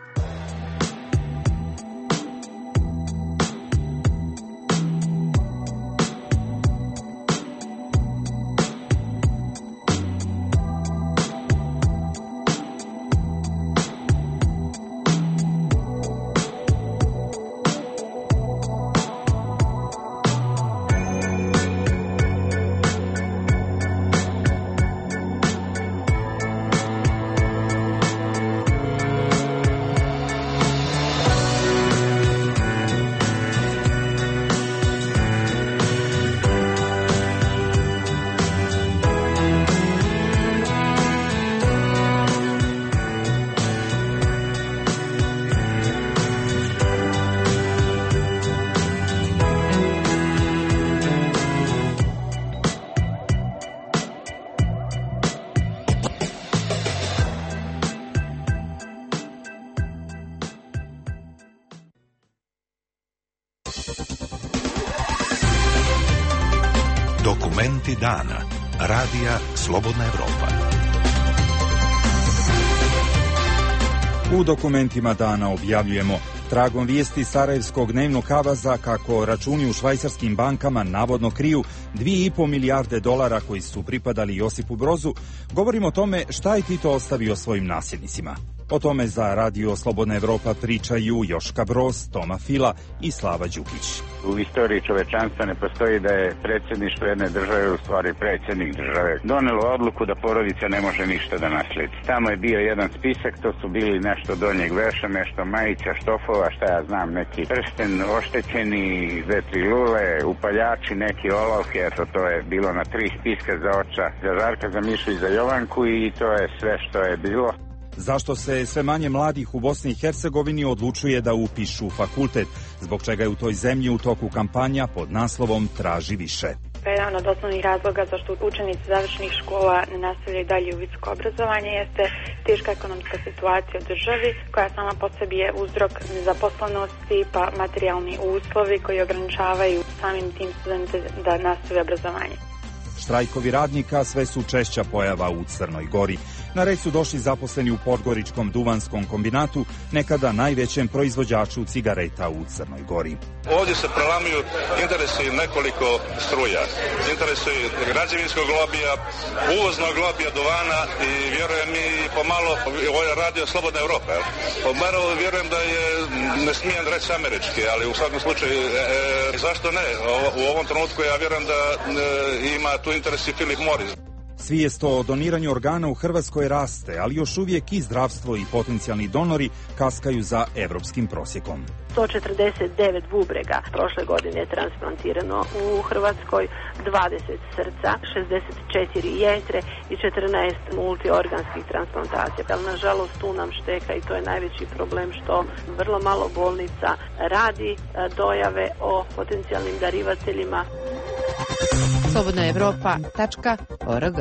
Speaker 3: Dokumenti dana. Radija Slobodna Evropa.
Speaker 1: U dokumentima dana objavljujemo tragom vijesti Sarajevskog dnevnog kavaza kako računi u švajcarskim bankama navodno kriju dvije i po milijarde dolara koji su pripadali Josipu Brozu. Govorimo o tome šta je Tito ostavio svojim nasljednicima. O tome za Radio Slobodna Evropa pričaju Joška Broz, Toma Fila i Slava Đukić.
Speaker 8: U istoriji čovečanstva ne postoji da je predsjedništvo jedne države u stvari predsjednik države donelo odluku da porodica ne može ništa da nasledi. Tamo je bio jedan spisak, to su bili nešto donjeg veša, nešto majica, štofova, šta ja znam, neki prsten oštećeni, dve, tri lule, upaljači, neki olovke, eto to je bilo na tri spiska za oča, za Žarka, za Mišu i za Jovanku i to je sve što je bilo.
Speaker 1: Zašto se sve manje mladih u Bosni i Hercegovini odlučuje da upišu fakultet, zbog čega je u toj zemlji u toku kampanja pod naslovom Traži više.
Speaker 10: Jedan od osnovnih razloga zašto učenici završnih škola ne nastavljaju dalje u visoko obrazovanje jeste teška ekonomska situacija u državi, koja sama po sebi je uzrok nezaposlenosti pa materijalni uslovi koji ograničavaju samim tim studente da nastave obrazovanje.
Speaker 1: Štrajkovi radnika sve su češća pojava u Crnoj Gori. Na red su došli zaposleni u Podgoričkom duvanskom kombinatu, nekada najvećem proizvođaču cigareta u Crnoj Gori.
Speaker 12: Ovdje se prelamuju interesi nekoliko struja. Interesi građevinskog lobija, uvoznog lobija duvana i vjerujem i pomalo, ovo je Radio Slobodna Evropa, pomalo vjerujem da je, ne smijem reći američki, ali u svakom slučaju, e, e, zašto ne? O, u ovom trenutku ja vjerujem da e, ima tu interes i Philip Morris.
Speaker 1: Svijest o doniranju organa u Hrvatskoj raste, ali još uvijek i zdravstvo i potencijalni donori kaskaju za evropskim prosjekom.
Speaker 14: sto četrdeset devet bubrega prošle godine je transplantirano u Hrvatskoj, dvadeset srca, šezdeset četiri jetre i četrnaest multiorganskih transplantacija. Ali nažalost tu nam šteka i to je najveći problem što vrlo malo bolnica radi dojave o potencijalnim darivateljima.
Speaker 7: slobodna evropa tačka org.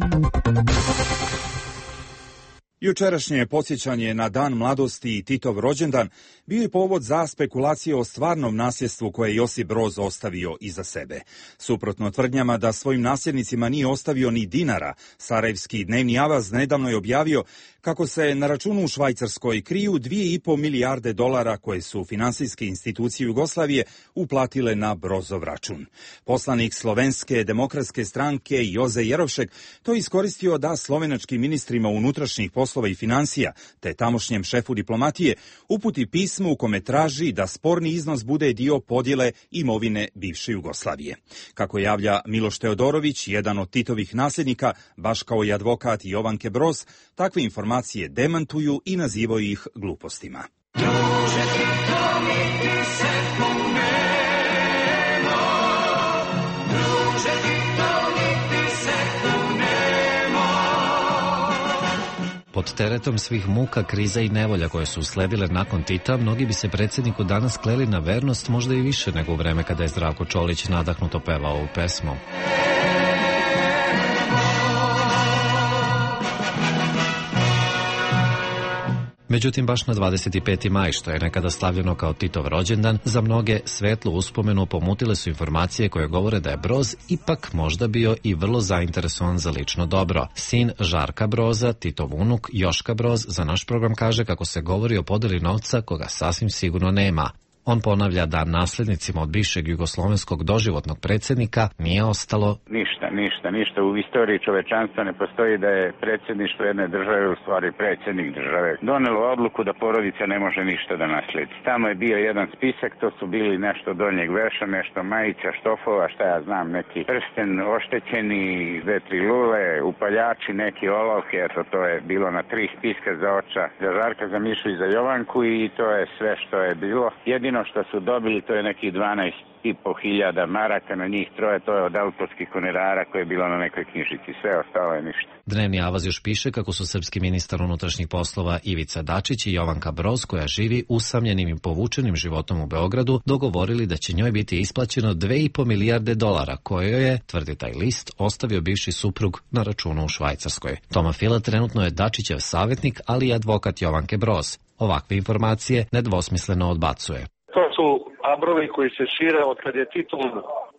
Speaker 1: Jučerašnje podsjećanje na Dan mladosti i Titov rođendan bio je povod za spekulacije o stvarnom nasljedstvu koje je Josip Broz ostavio iza sebe. Suprotno tvrdnjama da svojim nasljednicima nije ostavio ni dinara, Sarajevski dnevni avaz nedavno je objavio kako se na računu u Švajcarskoj kriju dvije i po milijarde dolara koje su finansijske institucije Jugoslavije uplatile na Brozov račun. Poslanik Slovenske demokratske stranke Joze Jerovšek to iskoristio da slovenačkim ministrima unutrašnjih poslova i financija te tamošnjem šefu diplomatije uputi pismo u kome traži da sporni iznos bude dio podjele imovine bivše Jugoslavije. Kako javlja Miloš Teodorović, jedan od Titovih nasljednika, baš kao i advokat Jovanke Broz, takve informacije demantuju i nazivaju ih glupostima.
Speaker 15: Pod teretom svih muka, kriza i nevolja koje su usledile nakon Tita, mnogi bi se predsjedniku danas kleli na vernost možda i više nego u vreme kada je Zdravko Čolić nadahnuto pevao ovu pesmu. Međutim, baš na dvadeset peti maj, što je nekada slavljeno kao Titov rođendan, za mnoge svetlu uspomenu pomutile su informacije koje govore da je Broz ipak možda bio i vrlo zainteresovan za lično dobro. Sin Žarka Broza, Titov unuk Joška Broz, za naš program kaže kako se govori o podeli novca koga sasvim sigurno nema. On ponavlja da nasljednicima od bivšeg jugoslovenskog doživotnog predsjednika nije ostalo
Speaker 8: ništa, ništa, ništa. U istoriji čovečanstva ne postoji da je predsjedništvo jedne države, u stvari predsjednik države, donelo odluku da porodica ne može ništa da nasledi. Tamo je bio jedan spisak, to su bili nešto donjeg veša, nešto majica, štofova, šta ja znam, neki prsten oštećeni, dve, tri lule, upaljači, neki olovke, eto to je bilo na tri spiska za oča, za Žarka, za Mišu i za Jovanku i to je sve što je bilo. Jedino što su dobili to je nekih dvanaest i po hiljada maraka, na njih troje, to je od autorskih honorara koje je bilo na nekoj knjižici, sve ostalo je ništa.
Speaker 15: Dnevni avaz još piše kako su srpski ministar unutrašnjih poslova Ivica Dačić i Jovanka Broz, koja živi usamljenim i povučenim životom u Beogradu, dogovorili da će njoj biti isplaćeno dve i po milijarde dolara, koje je, tvrdi taj list, ostavio bivši suprug na računu u Švajcarskoj. Toma Fila trenutno je Dačićev savjetnik, ali i advokat Jovanke Broz. Ovakve informacije nedvosmisleno odbacuje.
Speaker 16: To su abrovi koji se šire od kad je Tito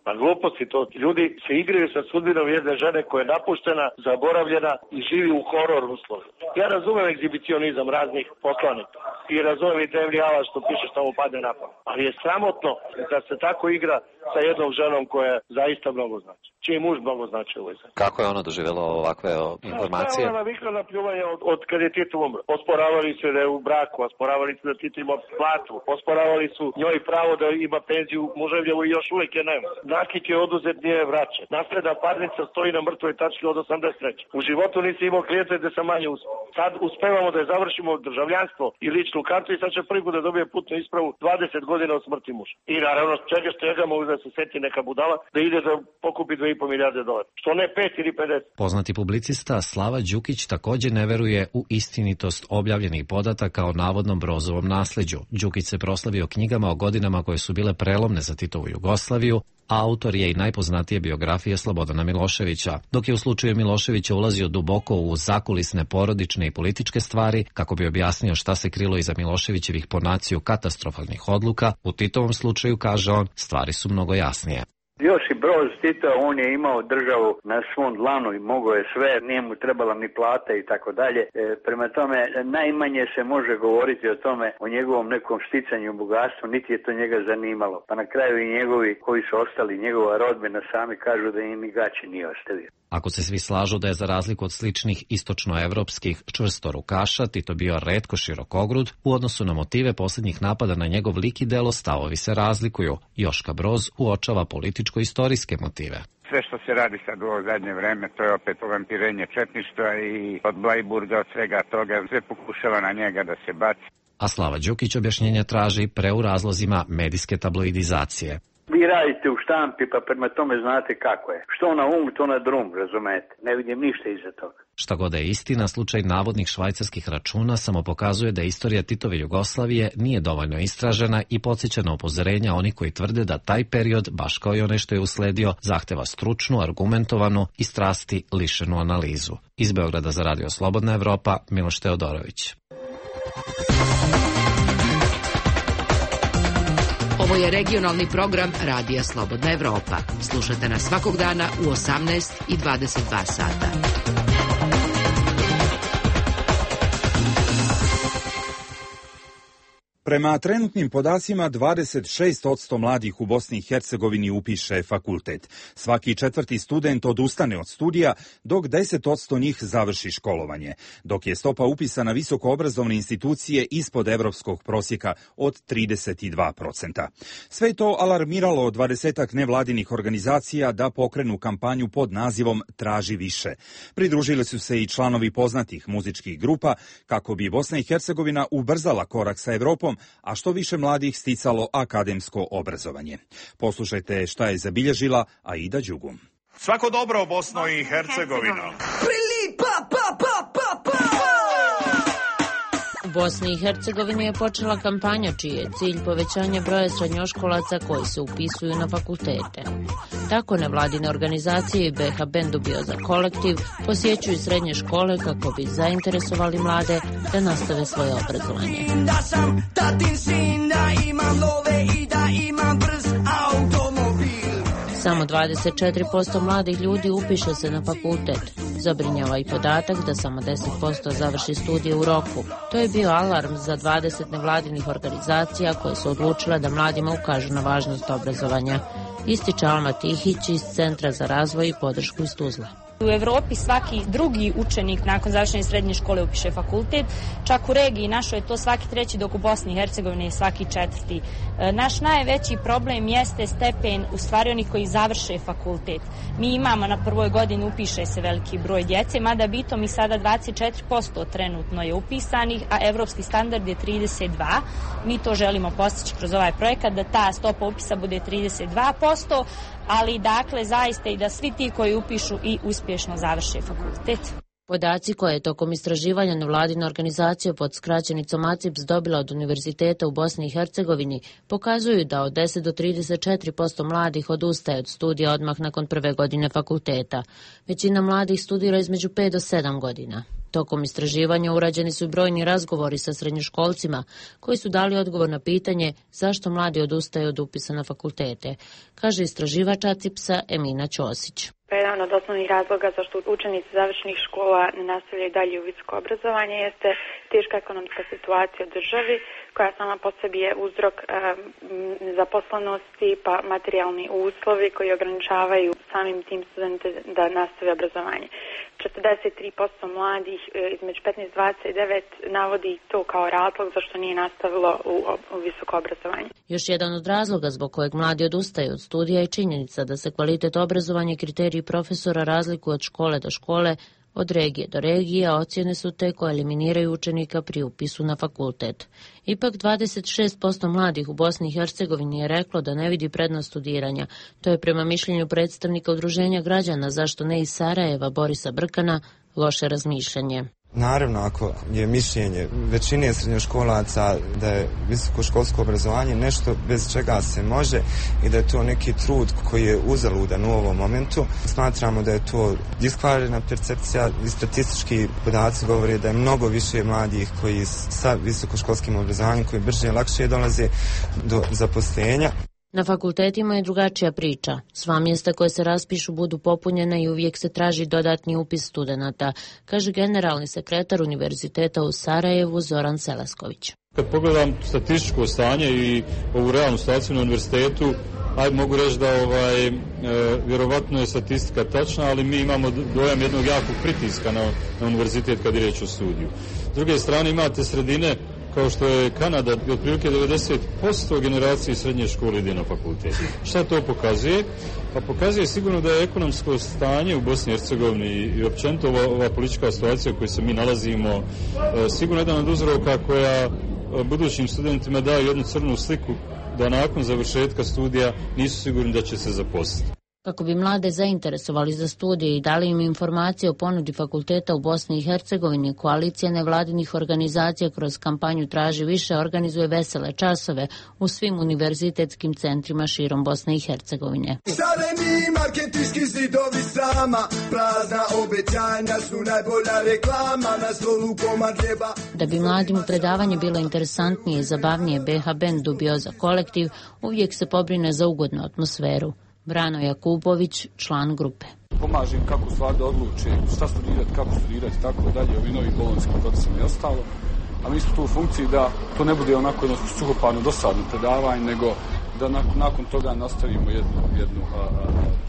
Speaker 4: Pa gluposti to. Ljudi se igraju sa sudbinom jedne žene koja je napuštena, zaboravljena i živi u horor uslovu. Ja razumem egzibicionizam raznih poslanika i razumem i dnevni alas što piše što mu padne na pamet. Ali je sramotno da se tako igra sa jednom ženom koja zaista mnogo znači. Čiji muž mnogo znači u ovoj zemlji.
Speaker 15: Kako je ono doživjelo ovakve informacije?
Speaker 4: Ona navikla na pljuvanje od, od kad je Tito umro. Osporavali su da je u braku, osporavali su da Tito ima platu, osporavali su njoj pravo da ima penziju muževljevu i još uvijek je nema. Nakit je oduzet, nije vraća. Nasledna parnica stoji na mrtvoj tački od osamdeset treće. U životu nisi imao klijente gde sam manje uspio. Sad uspevamo da je završimo državljanstvo i ličnu kartu i sad će prvi put da dobije putnu ispravu dvadeset godina od smrti muža. I naravno čega čega mogu da se seti neka budala da ide da pokupi dve i po milijarde dolara. Što ne pet ili pedeset.
Speaker 15: Poznati publicista Slava Đukić također ne veruje u istinitost objavljenih podataka o navodnom Brozovom nasleđu. Đukić se proslavio knjigama o godinama koje su bile prelomne za Titovu Jugoslaviju, a autor je i najpoznatije biografije Slobodana Miloševića. Dok je u slučaju Miloševića ulazio duboko u zakulisne porodične i političke stvari, kako bi objasnio šta se krilo iza Miloševićevih po naciju katastrofalnih odluka, u Titovom slučaju, kaže on, stvari su mnogo jasnije.
Speaker 24: Josip Broz Tito, on je imao državu na svom dlanu i mogao je sve, nije mu trebala ni plata i tako dalje. E, prema tome, najmanje se može govoriti o tome, o njegovom nekom sticanju bogatstva, niti je to njega zanimalo. Pa na kraju i njegovi koji su ostali, njegova rodbina, sami kažu da im i gaće nije ostavio.
Speaker 15: Ako se svi slažu da je za razliku od sličnih istočnoevropskih čvrstorukaša Tito bio retko širokogrud, u odnosu na motive posljednjih napada na njegov lik i delo stavovi se razlikuju. Joška Broz uočava političko-istorijske motive.
Speaker 8: Sve što se radi sad u ovo zadnje vreme, to je opet vampirenje četništva i od Blajburga, od svega toga, sve pokušava na njega da se baci.
Speaker 15: A Slava Đukić objašnjenja traži pre u razlozima medijske tabloidizacije.
Speaker 24: Vi radite u štampi, pa prema tome znate kako je. Što na um, to na drum, razumete. Ne vidim ništa iza toga.
Speaker 15: Šta god je istina, slučaj navodnih švajcarskih računa samo pokazuje da istorija Titove Jugoslavije nije dovoljno istražena i podsjeća na upozorenja onih koji tvrde da taj period, baš kao i onaj što je usledio, zahteva stručnu, argumentovanu i strasti lišenu analizu. Iz Beograda za Radio Slobodna Evropa, Miloš Teodorović.
Speaker 7: Ovo je regionalni program Radija Slobodna Evropa. Slušajte nas svakog dana u osamnaest i dvadeset dva sata.
Speaker 1: Prema trenutnim podacima, dvadeset šest posto mladih u Bosni i Hercegovini upiše fakultet. Svaki četvrti student odustane od studija, dok deset posto njih završi školovanje, dok je stopa upisa na visokoobrazovne institucije ispod evropskog prosjeka od trideset dva posto. Sve je to alarmiralo dvadesetak nevladinih organizacija da pokrenu kampanju pod nazivom Traži više. Pridružili su se i članovi poznatih muzičkih grupa kako bi Bosna i Hercegovina ubrzala korak sa Evropom, a što više mladih sticalo akademsko obrazovanje. Poslušajte šta je zabilježila Aida Đugum.
Speaker 5: Svako dobro Bosno i Hercegovino.
Speaker 13: Pa, pa, pa, pa, pa. U Bosni i Hercegovini je počela kampanja čiji je cilj povećanje broja srednjoškolaca koji se upisuju na fakultete. Tako nevladine organizacije i B H Bend bio za kolektiv posjećuju srednje škole kako bi zainteresovali mlade da nastave svoje obrazovanje. Da sam tatin sin, da imam love i da imam brz automobil. Samo dvadeset četiri posto mladih ljudi upiše se na fakultet. Zabrinjava i podatak da samo deset posto završi studije u roku. To je bio alarm za dvadeset nevladinih organizacija koje su odlučile da mladima ukažu na važnost obrazovanja. Ističe Alma Tihić iz Centra za razvoj i podršku iz Tuzle.
Speaker 16: U Evropi svaki drugi učenik nakon završene srednje škole upiše fakultet, čak u regiji našoj je to svaki treći, dok u Bosni i Hercegovini je svaki četvrti. Naš najveći problem jeste stepen u stvari onih koji završe fakultet. Mi imamo na prvoj godini upiše se veliki broj djece, mada bitom i sada dvadeset četiri posto trenutno je upisanih, a evropski standard je trideset dva. Mi to želimo postići kroz ovaj projekat da ta stopa upisa bude trideset dva posto, ali dakle zaista i da svi ti koji upišu i uspješno završe fakultet.
Speaker 13: Podaci koje je tokom istraživanja nevladine organizacije pod skraćenicom A C I P S dobila od univerziteta u Bosni i Hercegovini pokazuju da od deset do trideset četiri posto mladih odustaje od studija odmah nakon prve godine fakulteta. Većina mladih studira između pet do sedam godina. Tokom istraživanja urađeni su brojni razgovori sa srednjoškolcima koji su dali odgovor na pitanje zašto mladi odustaju od upisa na fakultete, kaže istraživač A C I P S-a Emina Ćosić.
Speaker 10: Jedan od osnovnih razloga zašto učenici završnih škola ne nastavljaju dalje u visoko obrazovanje jeste teška ekonomska situacija u državi, koja sama po sebi je uzrok e, nezaposlenosti pa materijalni uslovi koji ograničavaju samim tim studente da nastave obrazovanje. četrdeset tri posto mladih e, između petnaest i dvadeset devet navodi to kao razlog zašto nije nastavilo u, u visoko obrazovanje.
Speaker 13: Još jedan od razloga zbog kojeg mladi odustaju od studija je činjenica da se kvalitet obrazovanja i kriteriji profesora razlikuju od škole do škole, od regije do regije, a ocjene su te koje eliminiraju učenika pri upisu na fakultet. Ipak dvadeset šest posto mladih u Bosni i Hercegovini je reklo da ne vidi prednost studiranja. To je prema mišljenju predstavnika Udruženja građana Zašto ne iz Sarajeva Borisa Brkana loše razmišljanje.
Speaker 2: Naravno, ako je mišljenje većine srednjoškolaca da je visokoškolsko obrazovanje nešto bez čega se može i da je to neki trud koji je uzaludan u ovom momentu, smatramo da je to diskvalitetna percepcija i statistički podaci govore da je mnogo više mladih koji sa visokoškolskim obrazovanjem koji brže i lakše dolaze do zaposlenja.
Speaker 13: Na fakultetima je drugačija priča. Sva mjesta koje se raspišu budu popunjena i uvijek se traži dodatni upis studenata, kaže generalni sekretar Univerziteta u Sarajevu Zoran Selasković.
Speaker 17: Kad pogledam statističko stanje i ovu realnu situaciju na univerzitetu, aj mogu reći da ovaj, e, vjerovatno je statistika tačna, ali mi imamo dojam jednog jakog pritiska na, na univerzitet kad je riječ o studiju. S druge strane imate sredine kao što je Kanada, otprilike devedeset posto generacije srednje škole ide na fakultet. Šta to pokazuje? Pa pokazuje sigurno da je ekonomsko stanje u Bosni i Hercegovini i općenito ova, ova politička situacija u kojoj se mi nalazimo sigurno jedan od uzroka koja budućim studentima daje jednu crnu sliku da nakon završetka studija nisu sigurni da će se zaposliti.
Speaker 13: Kako bi mlade zainteresovali za studije i dali im informacije o ponudi fakulteta u Bosni i Hercegovini, koalicija nevladinih organizacija kroz kampanju Traži više organizuje vesele časove u svim univerzitetskim centrima širom Bosne i Hercegovine.
Speaker 18: Šareni marketinški zidovi srama, prazna obećanja su najbolja reklama, na stolu komad hljeba.
Speaker 13: Da bi mladim predavanje bilo interesantnije i zabavnije, B H Band Dubioza kolektiv uvijek se pobrine za ugodnu atmosferu. Brano Jakubović, član grupe.
Speaker 27: Pomažem kako stvar da odluče, šta studirati, kako studirati, tako dalje, ovi novi bolonjski procesi i ostalo. A mi smo tu u funkciji da to ne bude onako jedno suhoparno dosadno predavanje, nego da nakon, nakon toga nastavimo jednu, jednu a, a,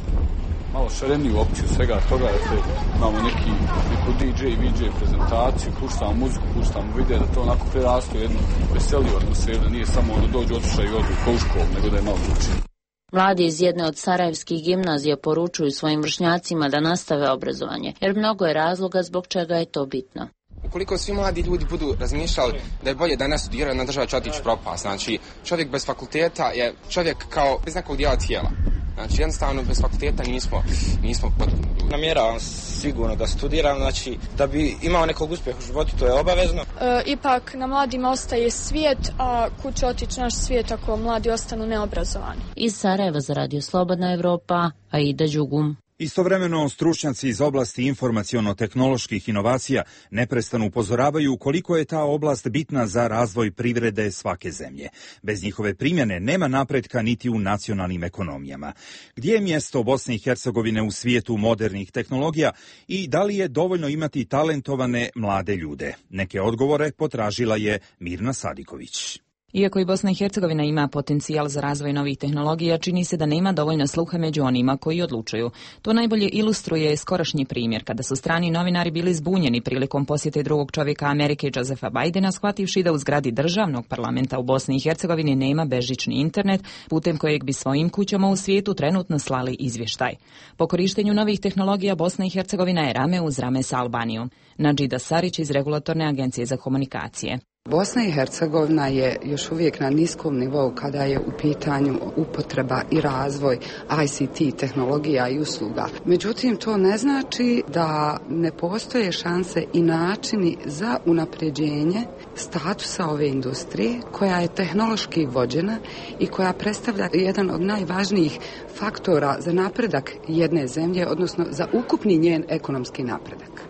Speaker 27: malo šareniju opciju svega toga, da imamo neki, neku D J i V J prezentaciju, puštamo muziku, puštamo video, da to onako prerastu jednu veseliju atmosferu, da nije samo ono dođu, otišaju i odu ko u školu, nego da je malo učinu.
Speaker 13: Mladi iz jedne od sarajevskih gimnazija poručuju svojim vršnjacima da nastave obrazovanje, jer mnogo je razloga zbog čega je to bitno.
Speaker 19: Ukoliko svi mladi ljudi budu razmišljali da je bolje da ne studiraju, na država će otići propast. Znači, čovjek bez fakulteta je čovjek kao bez nekog dijela tijela. Znači, jednostavno, bez fakulteta nismo, nismo potpuno.
Speaker 20: Namjeravam sigurno da studiram, znači, da bi imao nekog uspjeha u životu, to je obavezno.
Speaker 21: E, ipak, na mladima ostaje svijet, a kud će otići naš svijet ako mladi ostanu neobrazovani.
Speaker 13: Iz Sarajeva za Radio Slobodna Evropa, Aida Đugum.
Speaker 1: Istovremeno, stručnjaci iz oblasti informaciono-tehnoloških inovacija neprestano upozoravaju koliko je ta oblast bitna za razvoj privrede svake zemlje. Bez njihove primjene nema napretka niti u nacionalnim ekonomijama. Gdje je mjesto Bosne i Hercegovine u svijetu modernih tehnologija i da li je dovoljno imati talentovane mlade ljude? Neke odgovore potražila je Mirna Sadiković.
Speaker 22: Iako i Bosna i Hercegovina ima potencijal za razvoj novih tehnologija, čini se da nema dovoljno sluha među onima koji odlučuju. To najbolje ilustruje skorašnji primjer, kada su strani novinari bili zbunjeni prilikom posjete drugog čovjeka Amerike, Josefa Bidena, shvativši da u zgradi državnog parlamenta u Bosni i Hercegovini nema bežični internet, putem kojeg bi svojim kućama u svijetu trenutno slali izvještaj. Po korištenju novih tehnologija Bosna i Hercegovina je rame uz rame sa Albanijom. Nadžida Sarić iz Regulatorne agencije za komunikacije.
Speaker 28: Bosna i Hercegovina je još uvijek na niskom nivou kada je u pitanju upotreba i razvoj I C T tehnologija i usluga. Međutim, to ne znači da ne postoje šanse i načini za unapređenje statusa ove industrije koja je tehnološki vođena i koja predstavlja jedan od najvažnijih faktora za napredak jedne zemlje, odnosno za ukupni njen ekonomski napredak.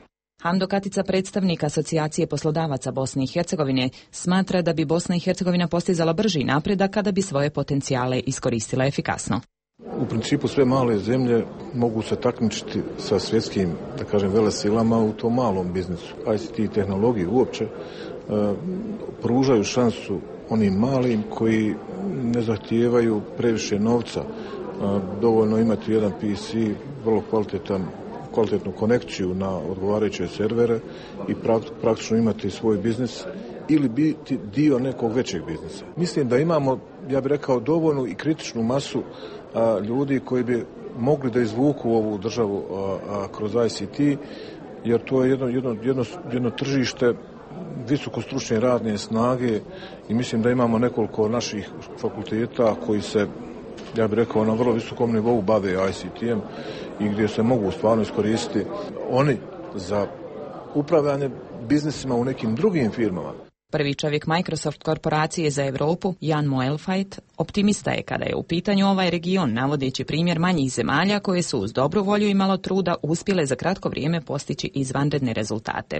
Speaker 22: Hamdo Katica, predstavnik Asocijacije poslodavaca Bosne i Hercegovine, smatra da bi Bosna i Hercegovina postizala brži napredak kada bi svoje potencijale iskoristila efikasno.
Speaker 3: U principu sve male zemlje mogu se takmičiti sa svjetskim, da kažem, velesilama u tom malom biznisu. I C T tehnologije uopće e, pružaju šansu onim malim koji ne zahtijevaju previše novca. E, dovoljno imati jedan P C, vrlo kvalitetan, kvalitetnu konekciju na odgovarajuće servere i praktično imati svoj biznis ili biti dio nekog većeg biznisa. Mislim da imamo, ja bih rekao, dovoljnu i kritičnu masu a, ljudi koji bi mogli da izvuku ovu državu a, a, kroz I C T, jer to je jedno, jedno, jedno, jedno tržište visokostručne radne snage i mislim da imamo nekoliko naših fakulteta koji se, ja bih rekao, na vrlo visokom nivou bave I C T-em i gdje se mogu stvarno iskoristiti oni za upravljanje biznisima u nekim drugim firmama.
Speaker 22: Prvi čovjek Microsoft korporacije za Europu, Jan Moelfajt, optimista je kada je u pitanju ovaj region, navodeći primjer manjih zemalja koje su uz dobru volju i malo truda uspjele za kratko vrijeme postići izvanredne rezultate.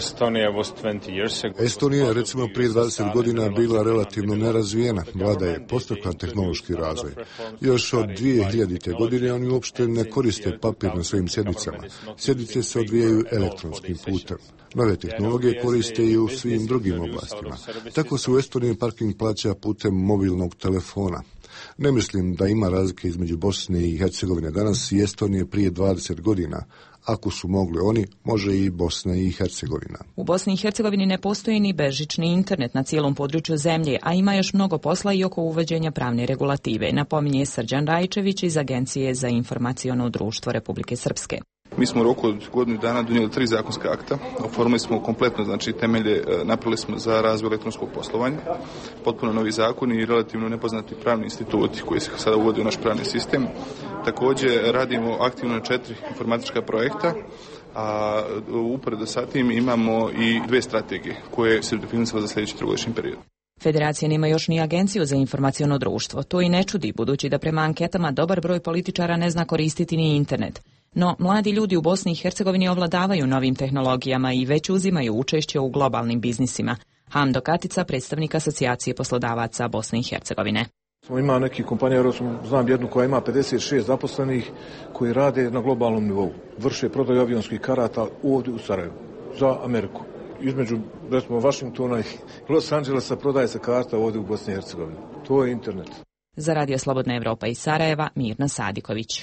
Speaker 6: Estonija je recimo prije dvadeset godina bila relativno nerazvijena, vlada je postakla tehnološki razvoj. Još od dvije hiljadite godine oni uopšte ne koriste papir na svojim sjednicama. Sjednice se odvijaju elektronskim putem. Nove tehnologije koriste i u svim drugim oblastima. Tako se u Estoniji parking plaća putem mobilnog telefona. Ne mislim da ima razlike između Bosne i Hercegovine danas i Estonije prije dvadeset godina. Ako su mogli oni, može i Bosna i Hercegovina.
Speaker 22: U Bosni i Hercegovini ne postoji ni bežični internet na cijelom području zemlje, a ima još mnogo posla i oko uvođenja pravne regulative, napominje Srđan Rajčević iz Agencije za informaciono društvo Republike Srpske.
Speaker 9: Mi smo u roku od godinu dana donijeli tri zakonska akta, oformili smo kompletno, znači temelje, napravili smo za razvoj elektronskog poslovanja, potpuno novi zakoni i relativno nepoznati pravni instituti koji se sada uvode u naš pravni sistem. Također radimo aktivno na četiri informatička projekta, a uporedo sa tim imamo i dve strategije koje se definisale za sljedeći trogodišnji period.
Speaker 22: Federacija nema još ni Agenciju za informaciono društvo. To i ne čudi, budući da prema anketama dobar broj političara ne zna koristiti ni internet. No, mladi ljudi u Bosni i Hercegovini ovladavaju novim tehnologijama i već uzimaju učešće u globalnim biznisima. Hamdo Katica, predstavnik Asocijacije poslodavaca Bosne i Hercegovine.
Speaker 3: Ima neki kompanija, znam jednu koja ima pedeset šest zaposlenih koji rade na globalnom nivou. Vrše prodaju avionskih karata ovdje u Sarajevu za Ameriku. Između, recimo, Washingtona i Los Angelesa prodaje se karta ovdje u Bosni i Hercegovini. To je internet.
Speaker 22: Za Radio Slobodna Evropa iz Sarajeva, Mirna Sadiković.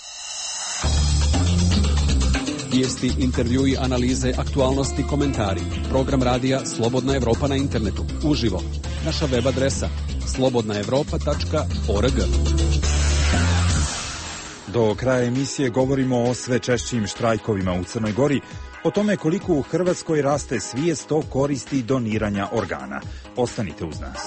Speaker 11: Vijesti, intervjui, analize, aktualnosti, komentari. Program radija Slobodna Evropa na internetu. Uživo. Naša web adresa slobodna evropa tačka org.
Speaker 1: Do kraja emisije govorimo o sve češćim štrajkovima u Crnoj Gori, o tome koliko u Hrvatskoj raste svijest o koristi doniranja organa. Ostanite uz nas.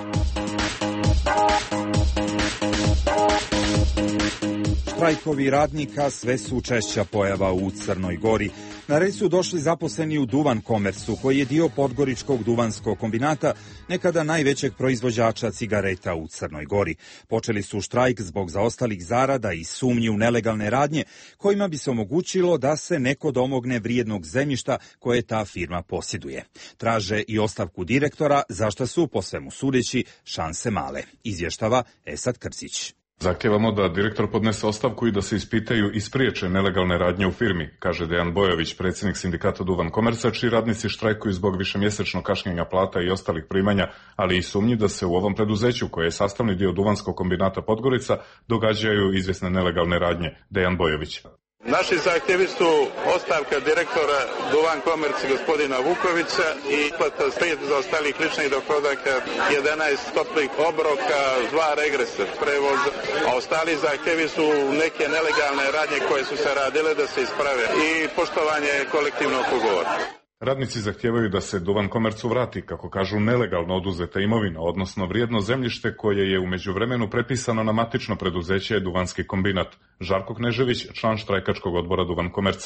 Speaker 1: Štrajkovi radnika sve su češća pojava u Crnoj Gori. Na red su došli zaposleni u Duvan Komercu, koji je dio Podgoričkog duvanskog kombinata, nekada najvećeg proizvođača cigareta u Crnoj Gori. Počeli su štrajk zbog zaostalih zarada i sumnji u nelegalne radnje, kojima bi se omogućilo da se neko domogne vrijednog zemljišta koje ta firma posjeduje. Traže i ostavku direktora, za šta su, po svemu sudeći, šanse male. Izvještava Esad Krsić.
Speaker 12: Zahtijevamo da direktor podnese ostavku i da se ispitaju i spriječe nelegalne radnje u firmi, kaže Dejan Bojović, predsjednik sindikata Duvan Komerca, čiji radnici štrajkuju zbog višemjesečnog kašnjenja plata i ostalih primanja, ali i sumnji da se u ovom preduzeću, koje je sastavni dio Duvanskog kombinata Podgorica, događaju izvjesne nelegalne radnje. Dejan Bojović.
Speaker 23: Naši zahtjevi su ostavka direktora Duvan Komerci gospodina Vukovića i isplata pet zaostalih ličnih dohodaka, jedanaest toplih obroka, dva regresa, prevoz, a ostali zahtjevi su neke nelegalne radnje koje su se radile da se isprave i poštovanje kolektivnog ugovora.
Speaker 12: Radnici zahtijevaju da se Duvan Komercu vrati, kako kažu, nelegalno oduzeta imovina, odnosno vrijedno zemljište koje je u međuvremenu prepisano na matično preduzeće Duvanski kombinat. Žarko Knežević, član štrajkačkog odbora Duvan Komerca.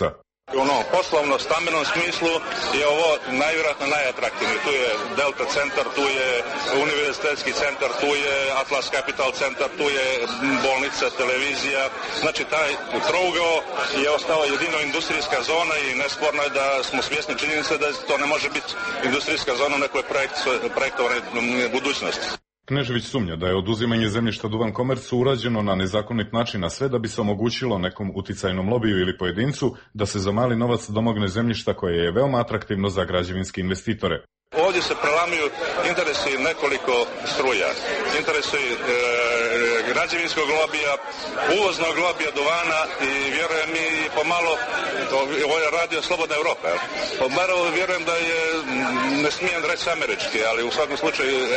Speaker 23: U onom poslovno stambenom smislu je ovo najvjerojatno najatraktivniji. Tu je Delta centar, tu je univerzitetski centar, tu je Atlas Capital centar, tu je bolnica, televizija. Znači taj trougao je ostao jedino industrijska zona i nesporno je da smo svjesni činjenice da to ne može biti industrijska zona u nekoj projekt, projektovane budućnosti.
Speaker 12: Knežević sumnja da je oduzimanje zemljišta Duvan Komercu urađeno na nezakonit način, na sve da bi se omogućilo nekom uticajnom lobiju ili pojedincu da se za mali novac domogne zemljišta koje je veoma atraktivno za građevinske investitore.
Speaker 23: Ovdje se prelamaju interesi nekoliko struja. Interesi e, građevinskog lobija, uvoznog lobija duvana i vjerujem i pomalo, ovo je radio Slobodna Evropa, pomalo vjerujem da je, ne smijem reći američki, ali u svakom slučaju e,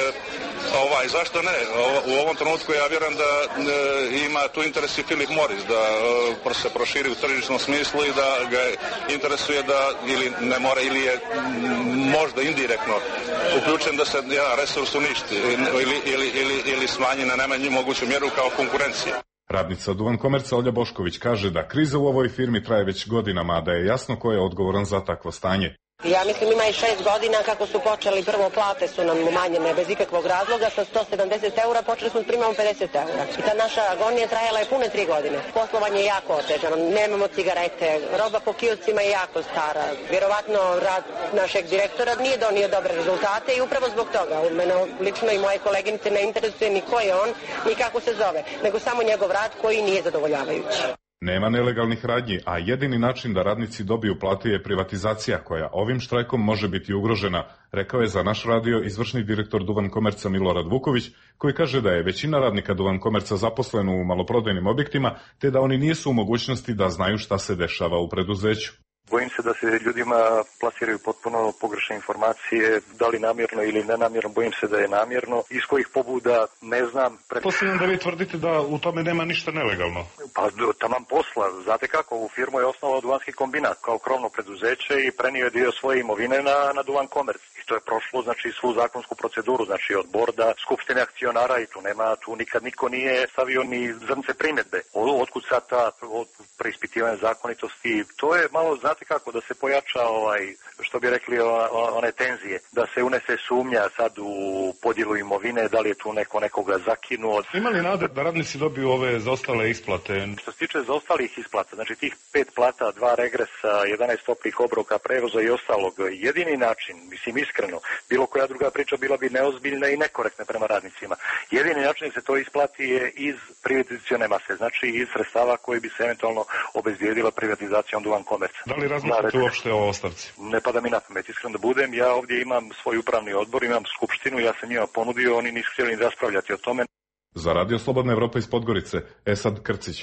Speaker 23: ovaj, zašto ne? U ovom trenutku ja vjerujem da e, ima tu interes i Philip Morris, da e, se proširi u tržišnom smislu i da ga interesuje da ili ne mora ili je možda indirektno uključen da se jedan resurs uništi ili, ili, ili, ili smanji na najmanju moguću mjeru kao konkurencija.
Speaker 12: Radnica Duvan Komerca Olja Bošković kaže da kriza u ovoj firmi traje već godinama, a da je jasno ko je odgovoran za takvo stanje.
Speaker 4: Ja mislim ima i šest godina kako su počeli, prvo plate su nam umanjene bez ikakvog razloga, sa sto sedamdeset eura počeli smo primamo pedeset eura. I ta naša agonija trajala je pune tri godine. Poslovanje je jako otežano, nemamo cigarete, roba po kioscima je jako stara. Vjerovatno rad našeg direktora nije donio dobre rezultate i upravo zbog toga. Mene lično i moje koleginice ne interesuje ni ko je on, ni kako se zove, nego samo njegov rad koji nije zadovoljavajući.
Speaker 12: Nema nelegalnih radnji, a jedini način da radnici dobiju plate je privatizacija koja ovim štrajkom može biti ugrožena, rekao je za naš radio izvršni direktor Duvan Komerca Milorad Vuković, koji kaže da je većina radnika Duvan Komerca zaposleno u maloprodajnim objektima, te da oni nisu u mogućnosti da znaju šta se dešava u preduzeću.
Speaker 7: Bojim se da se ljudima plasiraju potpuno pogrešne informacije, da li namjerno ili nenamjerno, bojim se da je namjerno. Iz kojih pobuda ne znam.
Speaker 8: Posljedno da vi tvrdite da u tome nema ništa nelegalno.
Speaker 7: Pa taman posla. Znate kako, ovu firmu je osnovao Duvanski kombinat kao krovno preduzeće i prenio je dio svoje imovine na, na Duvan Komerc. I to je prošlo znači svu zakonsku proceduru, znači od borda, skupštine akcionara i tu nema, tu nikad niko nije stavio ni zrnce primjedbe. Otkud sad ta od preispitivanja zakonitosti, to je malo, znate kako, da se pojača ovaj, što bi rekli, one tenzije, da se unese sumnja sad u podjelu imovine, da li je tu neko nekoga zakinuo.
Speaker 8: Ima li nade da radnici dobiju ove zaostale isplate?
Speaker 7: Što se tiče zaostalih isplata, znači tih pet plata, dva regresa, jedanaest toplih obroka, prevoza i ostalog, jedini način, mislim iskreno, bilo koja druga priča bila bi neozbiljna i nekorektna prema radnicima. Jedini način da se to isplati je iz privatizacione mase, znači iz sredstava koji bi se eventualno obezbijedila privatizacijom Duvan Komerca.
Speaker 8: Da li razmišljate uopšte o ostavci?
Speaker 7: Ne pada mi na pamet, iskreno da budem. Ja ovdje imam svoj upravni odbor, imam skupštinu, ja sam njima ponudio, oni nisu htjeli raspravljati o tome.
Speaker 12: Za Radio Slobodna Evropa iz Podgorice, Esad Krcić.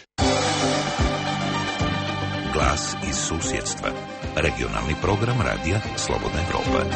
Speaker 14: Glas iz susjedstva. Regionalni program Radija Slobodna Evropa.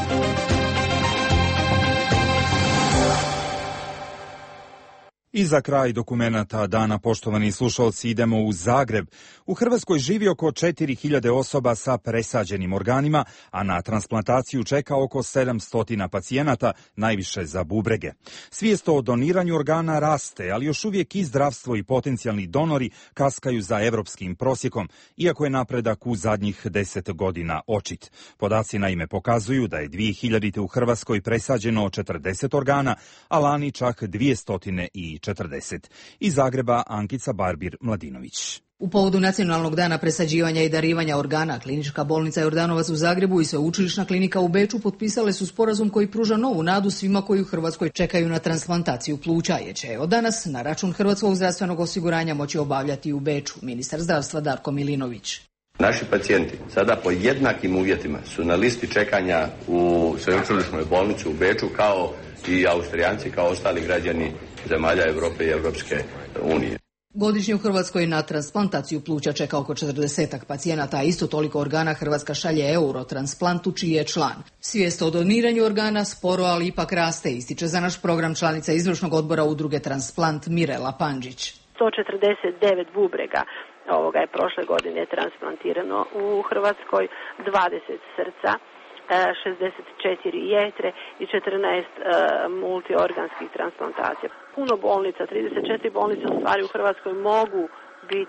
Speaker 1: I za kraj dokumenata dana, poštovani slušalci, idemo u Zagreb. U Hrvatskoj živi oko četiri hiljade osoba sa presađenim organima, a na transplantaciju čeka oko sedamsto pacijenata, najviše za bubrege. Svijest o doniranju organa raste, ali još uvijek i zdravstvo i potencijalni donori kaskaju za europskim prosjekom, iako je napredak u zadnjih deset godina očit. Podaci naime pokazuju da je dvije hiljadite u Hrvatskoj presađeno četrdeset organa, a lani čak dvjesto četrdeset. Iz Zagreba Ankica Barbir-Mladinović.
Speaker 15: U povodu Nacionalnog dana presađivanja i darivanja organa, Klinička bolnica Jordanovac u Zagrebu i Sveučilišna klinika u Beču potpisale su sporazum koji pruža novu nadu svima koji u Hrvatskoj čekaju na transplantaciju pluća, jer će od danas na račun Hrvatskog zdravstvenog osiguranja moći obavljati u Beču. Ministar zdravstva Darko Milinović.
Speaker 24: Naši pacijenti sada po jednakim uvjetima su na listi čekanja u Sveučilišnoj bolnici u Beču kao i Austrijanci, kao ostali građani zemalja Europe i Europske unije.
Speaker 15: Godišnje u Hrvatskoj na transplantaciju pluća čeka oko četrdesetak pacijenata, a isto toliko organa Hrvatska šalje Eurotransplantu, čiji je član. Svijest o doniranju organa sporo, ali ipak raste, ističe za naš program članica izvršnog odbora udruge Transplant Mirela Pandžić.
Speaker 25: sto četrdeset devet bubrega ovoga je prošle godine transplantirano u Hrvatskoj, dvadeset srca, šezdeset četiri jetre i četrnaest uh, multiorganskih transplantacija. Puno bolnica, trideset četiri bolnice u stvari u Hrvatskoj mogu biti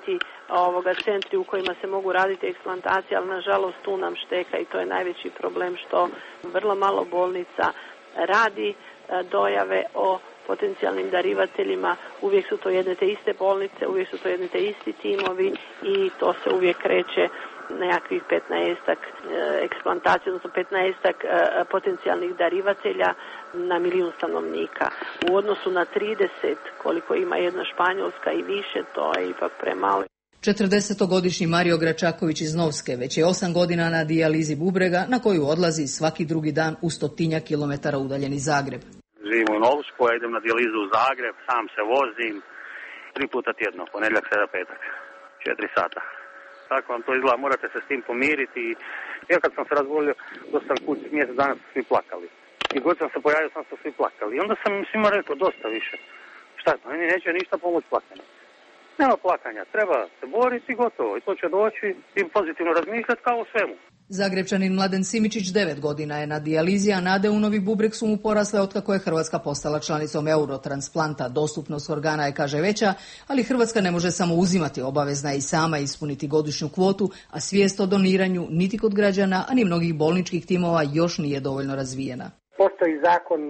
Speaker 25: ovoga centri u kojima se mogu raditi eksplantacije, ali nažalost tu nam šteka i to je najveći problem što vrlo malo bolnica radi dojave o potencijalnim darivateljima. Uvijek su to jedne te iste bolnice, uvijek su to jedne te isti timovi i to se uvijek kreće nekakvih petnaestak eksplantacija, odnosno petnaestak potencijalnih darivatelja na milijun stanovnika. U odnosu na trideset koliko ima jedna Španjolska i više, to je ipak premalo.
Speaker 15: četrdesetogodišnji Mario Gračaković iz Novske već je osam godina na dijalizi bubrega na koju odlazi svaki drugi dan u stotinja kilometara udaljeni Zagreb.
Speaker 2: Živim u Novsku, ja idem na dijalizu u Zagreb, sam se vozim tri puta tjedno, ponedjeljak, srijeda, petak, četiri sata. Tako vam to izgleda, morate se s tim pomiriti. Ja kad sam se razbolio, dosta kući, mjesec dana su svi plakali. I god sam se pojavio, sam su svi plakali. I onda sam svima rekao, dosta više. Šta, meni neće ništa pomoći plakanja. Nema plakanja, treba se boriti i gotovo. I to će doći i pozitivno razmišljati kao o svemu.
Speaker 15: Zagrebčanin Mladen Simičić devet godina je na dijalizi, a nade u novi bubreg su mu porasle otkako je Hrvatska postala članicom Eurotransplanta. Dostupnost organa je, kaže, veća, ali Hrvatska ne može samo uzimati, obavezna je i sama ispuniti godišnju kvotu, a svijest o doniranju niti kod građana, a ni mnogih bolničkih timova još nije dovoljno razvijena.
Speaker 5: Postoji zakon,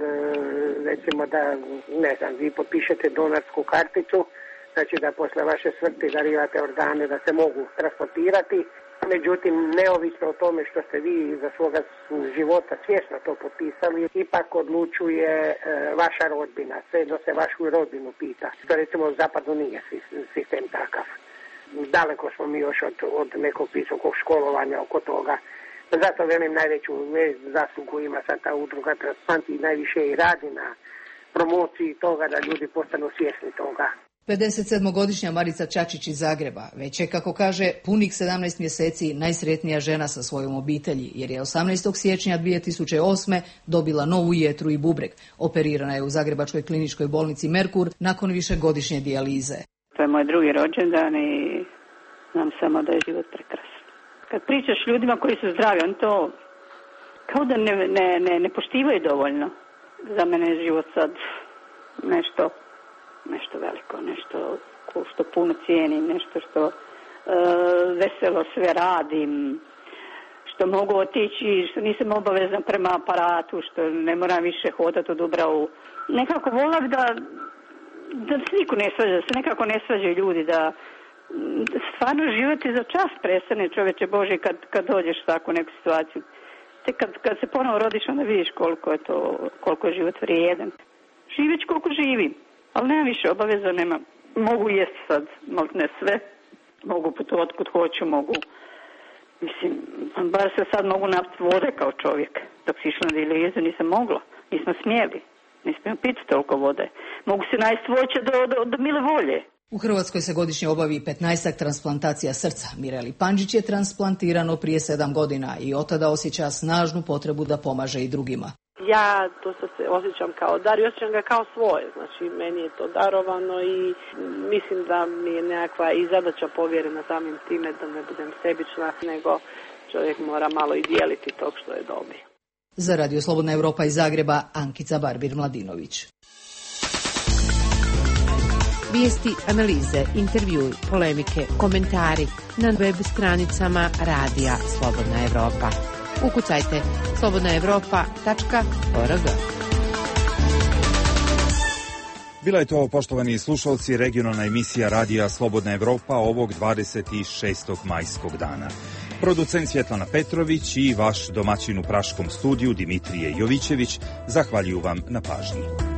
Speaker 5: recimo da, ne znam, vi potpišete donarsku karticu, znači da posle vaše smrti darivate organe da se mogu transportirati. Međutim, neovisno o tome što ste vi za svoga života svjesno to potpisali, ipak odlučuje e, vaša rodbina, sve do se vašu rodbinu pita. To recimo u zapadu nije sistem takav. Daleko smo mi još od, od nekog visokog školovanja oko toga. Zato velim, najveću zaslugu ima sad ta udruga Transplant i najviše i radi na promociji toga da ljudi postanu svjesni toga.
Speaker 15: pedesetsedmogodišnja Marica Čačić iz Zagreba već je, kako kaže, punih sedamnaest mjeseci najsretnija žena sa svojom obitelji, jer je osamnaestog siječnja dvije tisuće osme dobila novu jetru i bubreg. Operirana je u Zagrebačkoj kliničkoj bolnici Merkur nakon višegodišnje dijalize.
Speaker 10: To je moj drugi rođendan i znam samo da je život prekrasan. Kad pričaš ljudima koji su zdravi, on to kao da ne, ne, ne, ne poštivaju dovoljno. Za mene je život sad nešto nešto veliko, nešto što puno cijenim, nešto što e, veselo sve radim, što mogu otići, što nisam obavezna prema aparatu, što ne moram više hodati u Dubravu. Nekako volim da, da se niko ne svađa, da se nekako ne svađaju ljudi, da, da stvarno život je za čas prestane, čovječe Bože, kad, kad dođeš u takvu neku situaciju. Te kad, kad se ponovo rodiš, onda vidiš koliko je to, koliko je život vrijedan. Živeć koliko živim. Ali nema više obaveza, nema. Mogu jesti sad, ne sve. Mogu putovati kud hoću, mogu. Mislim, bar se sad mogu napiti vode kao čovjek. Dok si išla na dijalizu nisam mogla, nismo smjeli. Nismo piti toliko vode. Mogu se najest voće do, do, do mile volje.
Speaker 15: U Hrvatskoj se godišnje obavi petnaestak transplantacija srca. Mireli Pandžić je transplantirano prije sedam godina i od tada osjeća snažnu potrebu da pomaže i drugima.
Speaker 25: Ja to se osjećam kao dar i osjećam ga kao svoje, znači meni je to darovano i mislim da mi je nekakva i zadaća povjerena samim time da ne budem sebična, nego čovjek mora malo i dijeliti tog što je dobio.
Speaker 15: Za Radio Slobodna Evropa iz Zagreba, Ankica Barbir-Mladinović.
Speaker 13: Vijesti, analize, intervjui, polemike, komentari na web stranicama Radija Slobodna Evropa. Ukucajte slobodna evropa tačka org.
Speaker 1: Bila je to, poštovani slušalci, regionalna emisija Radija Slobodna Evropa ovog dvadeset šestog majskog dana. Producent Svjetlana Petrović i vaš domaćin u praškom studiju Dimitrije Jovićević zahvaljuju vam na pažnji.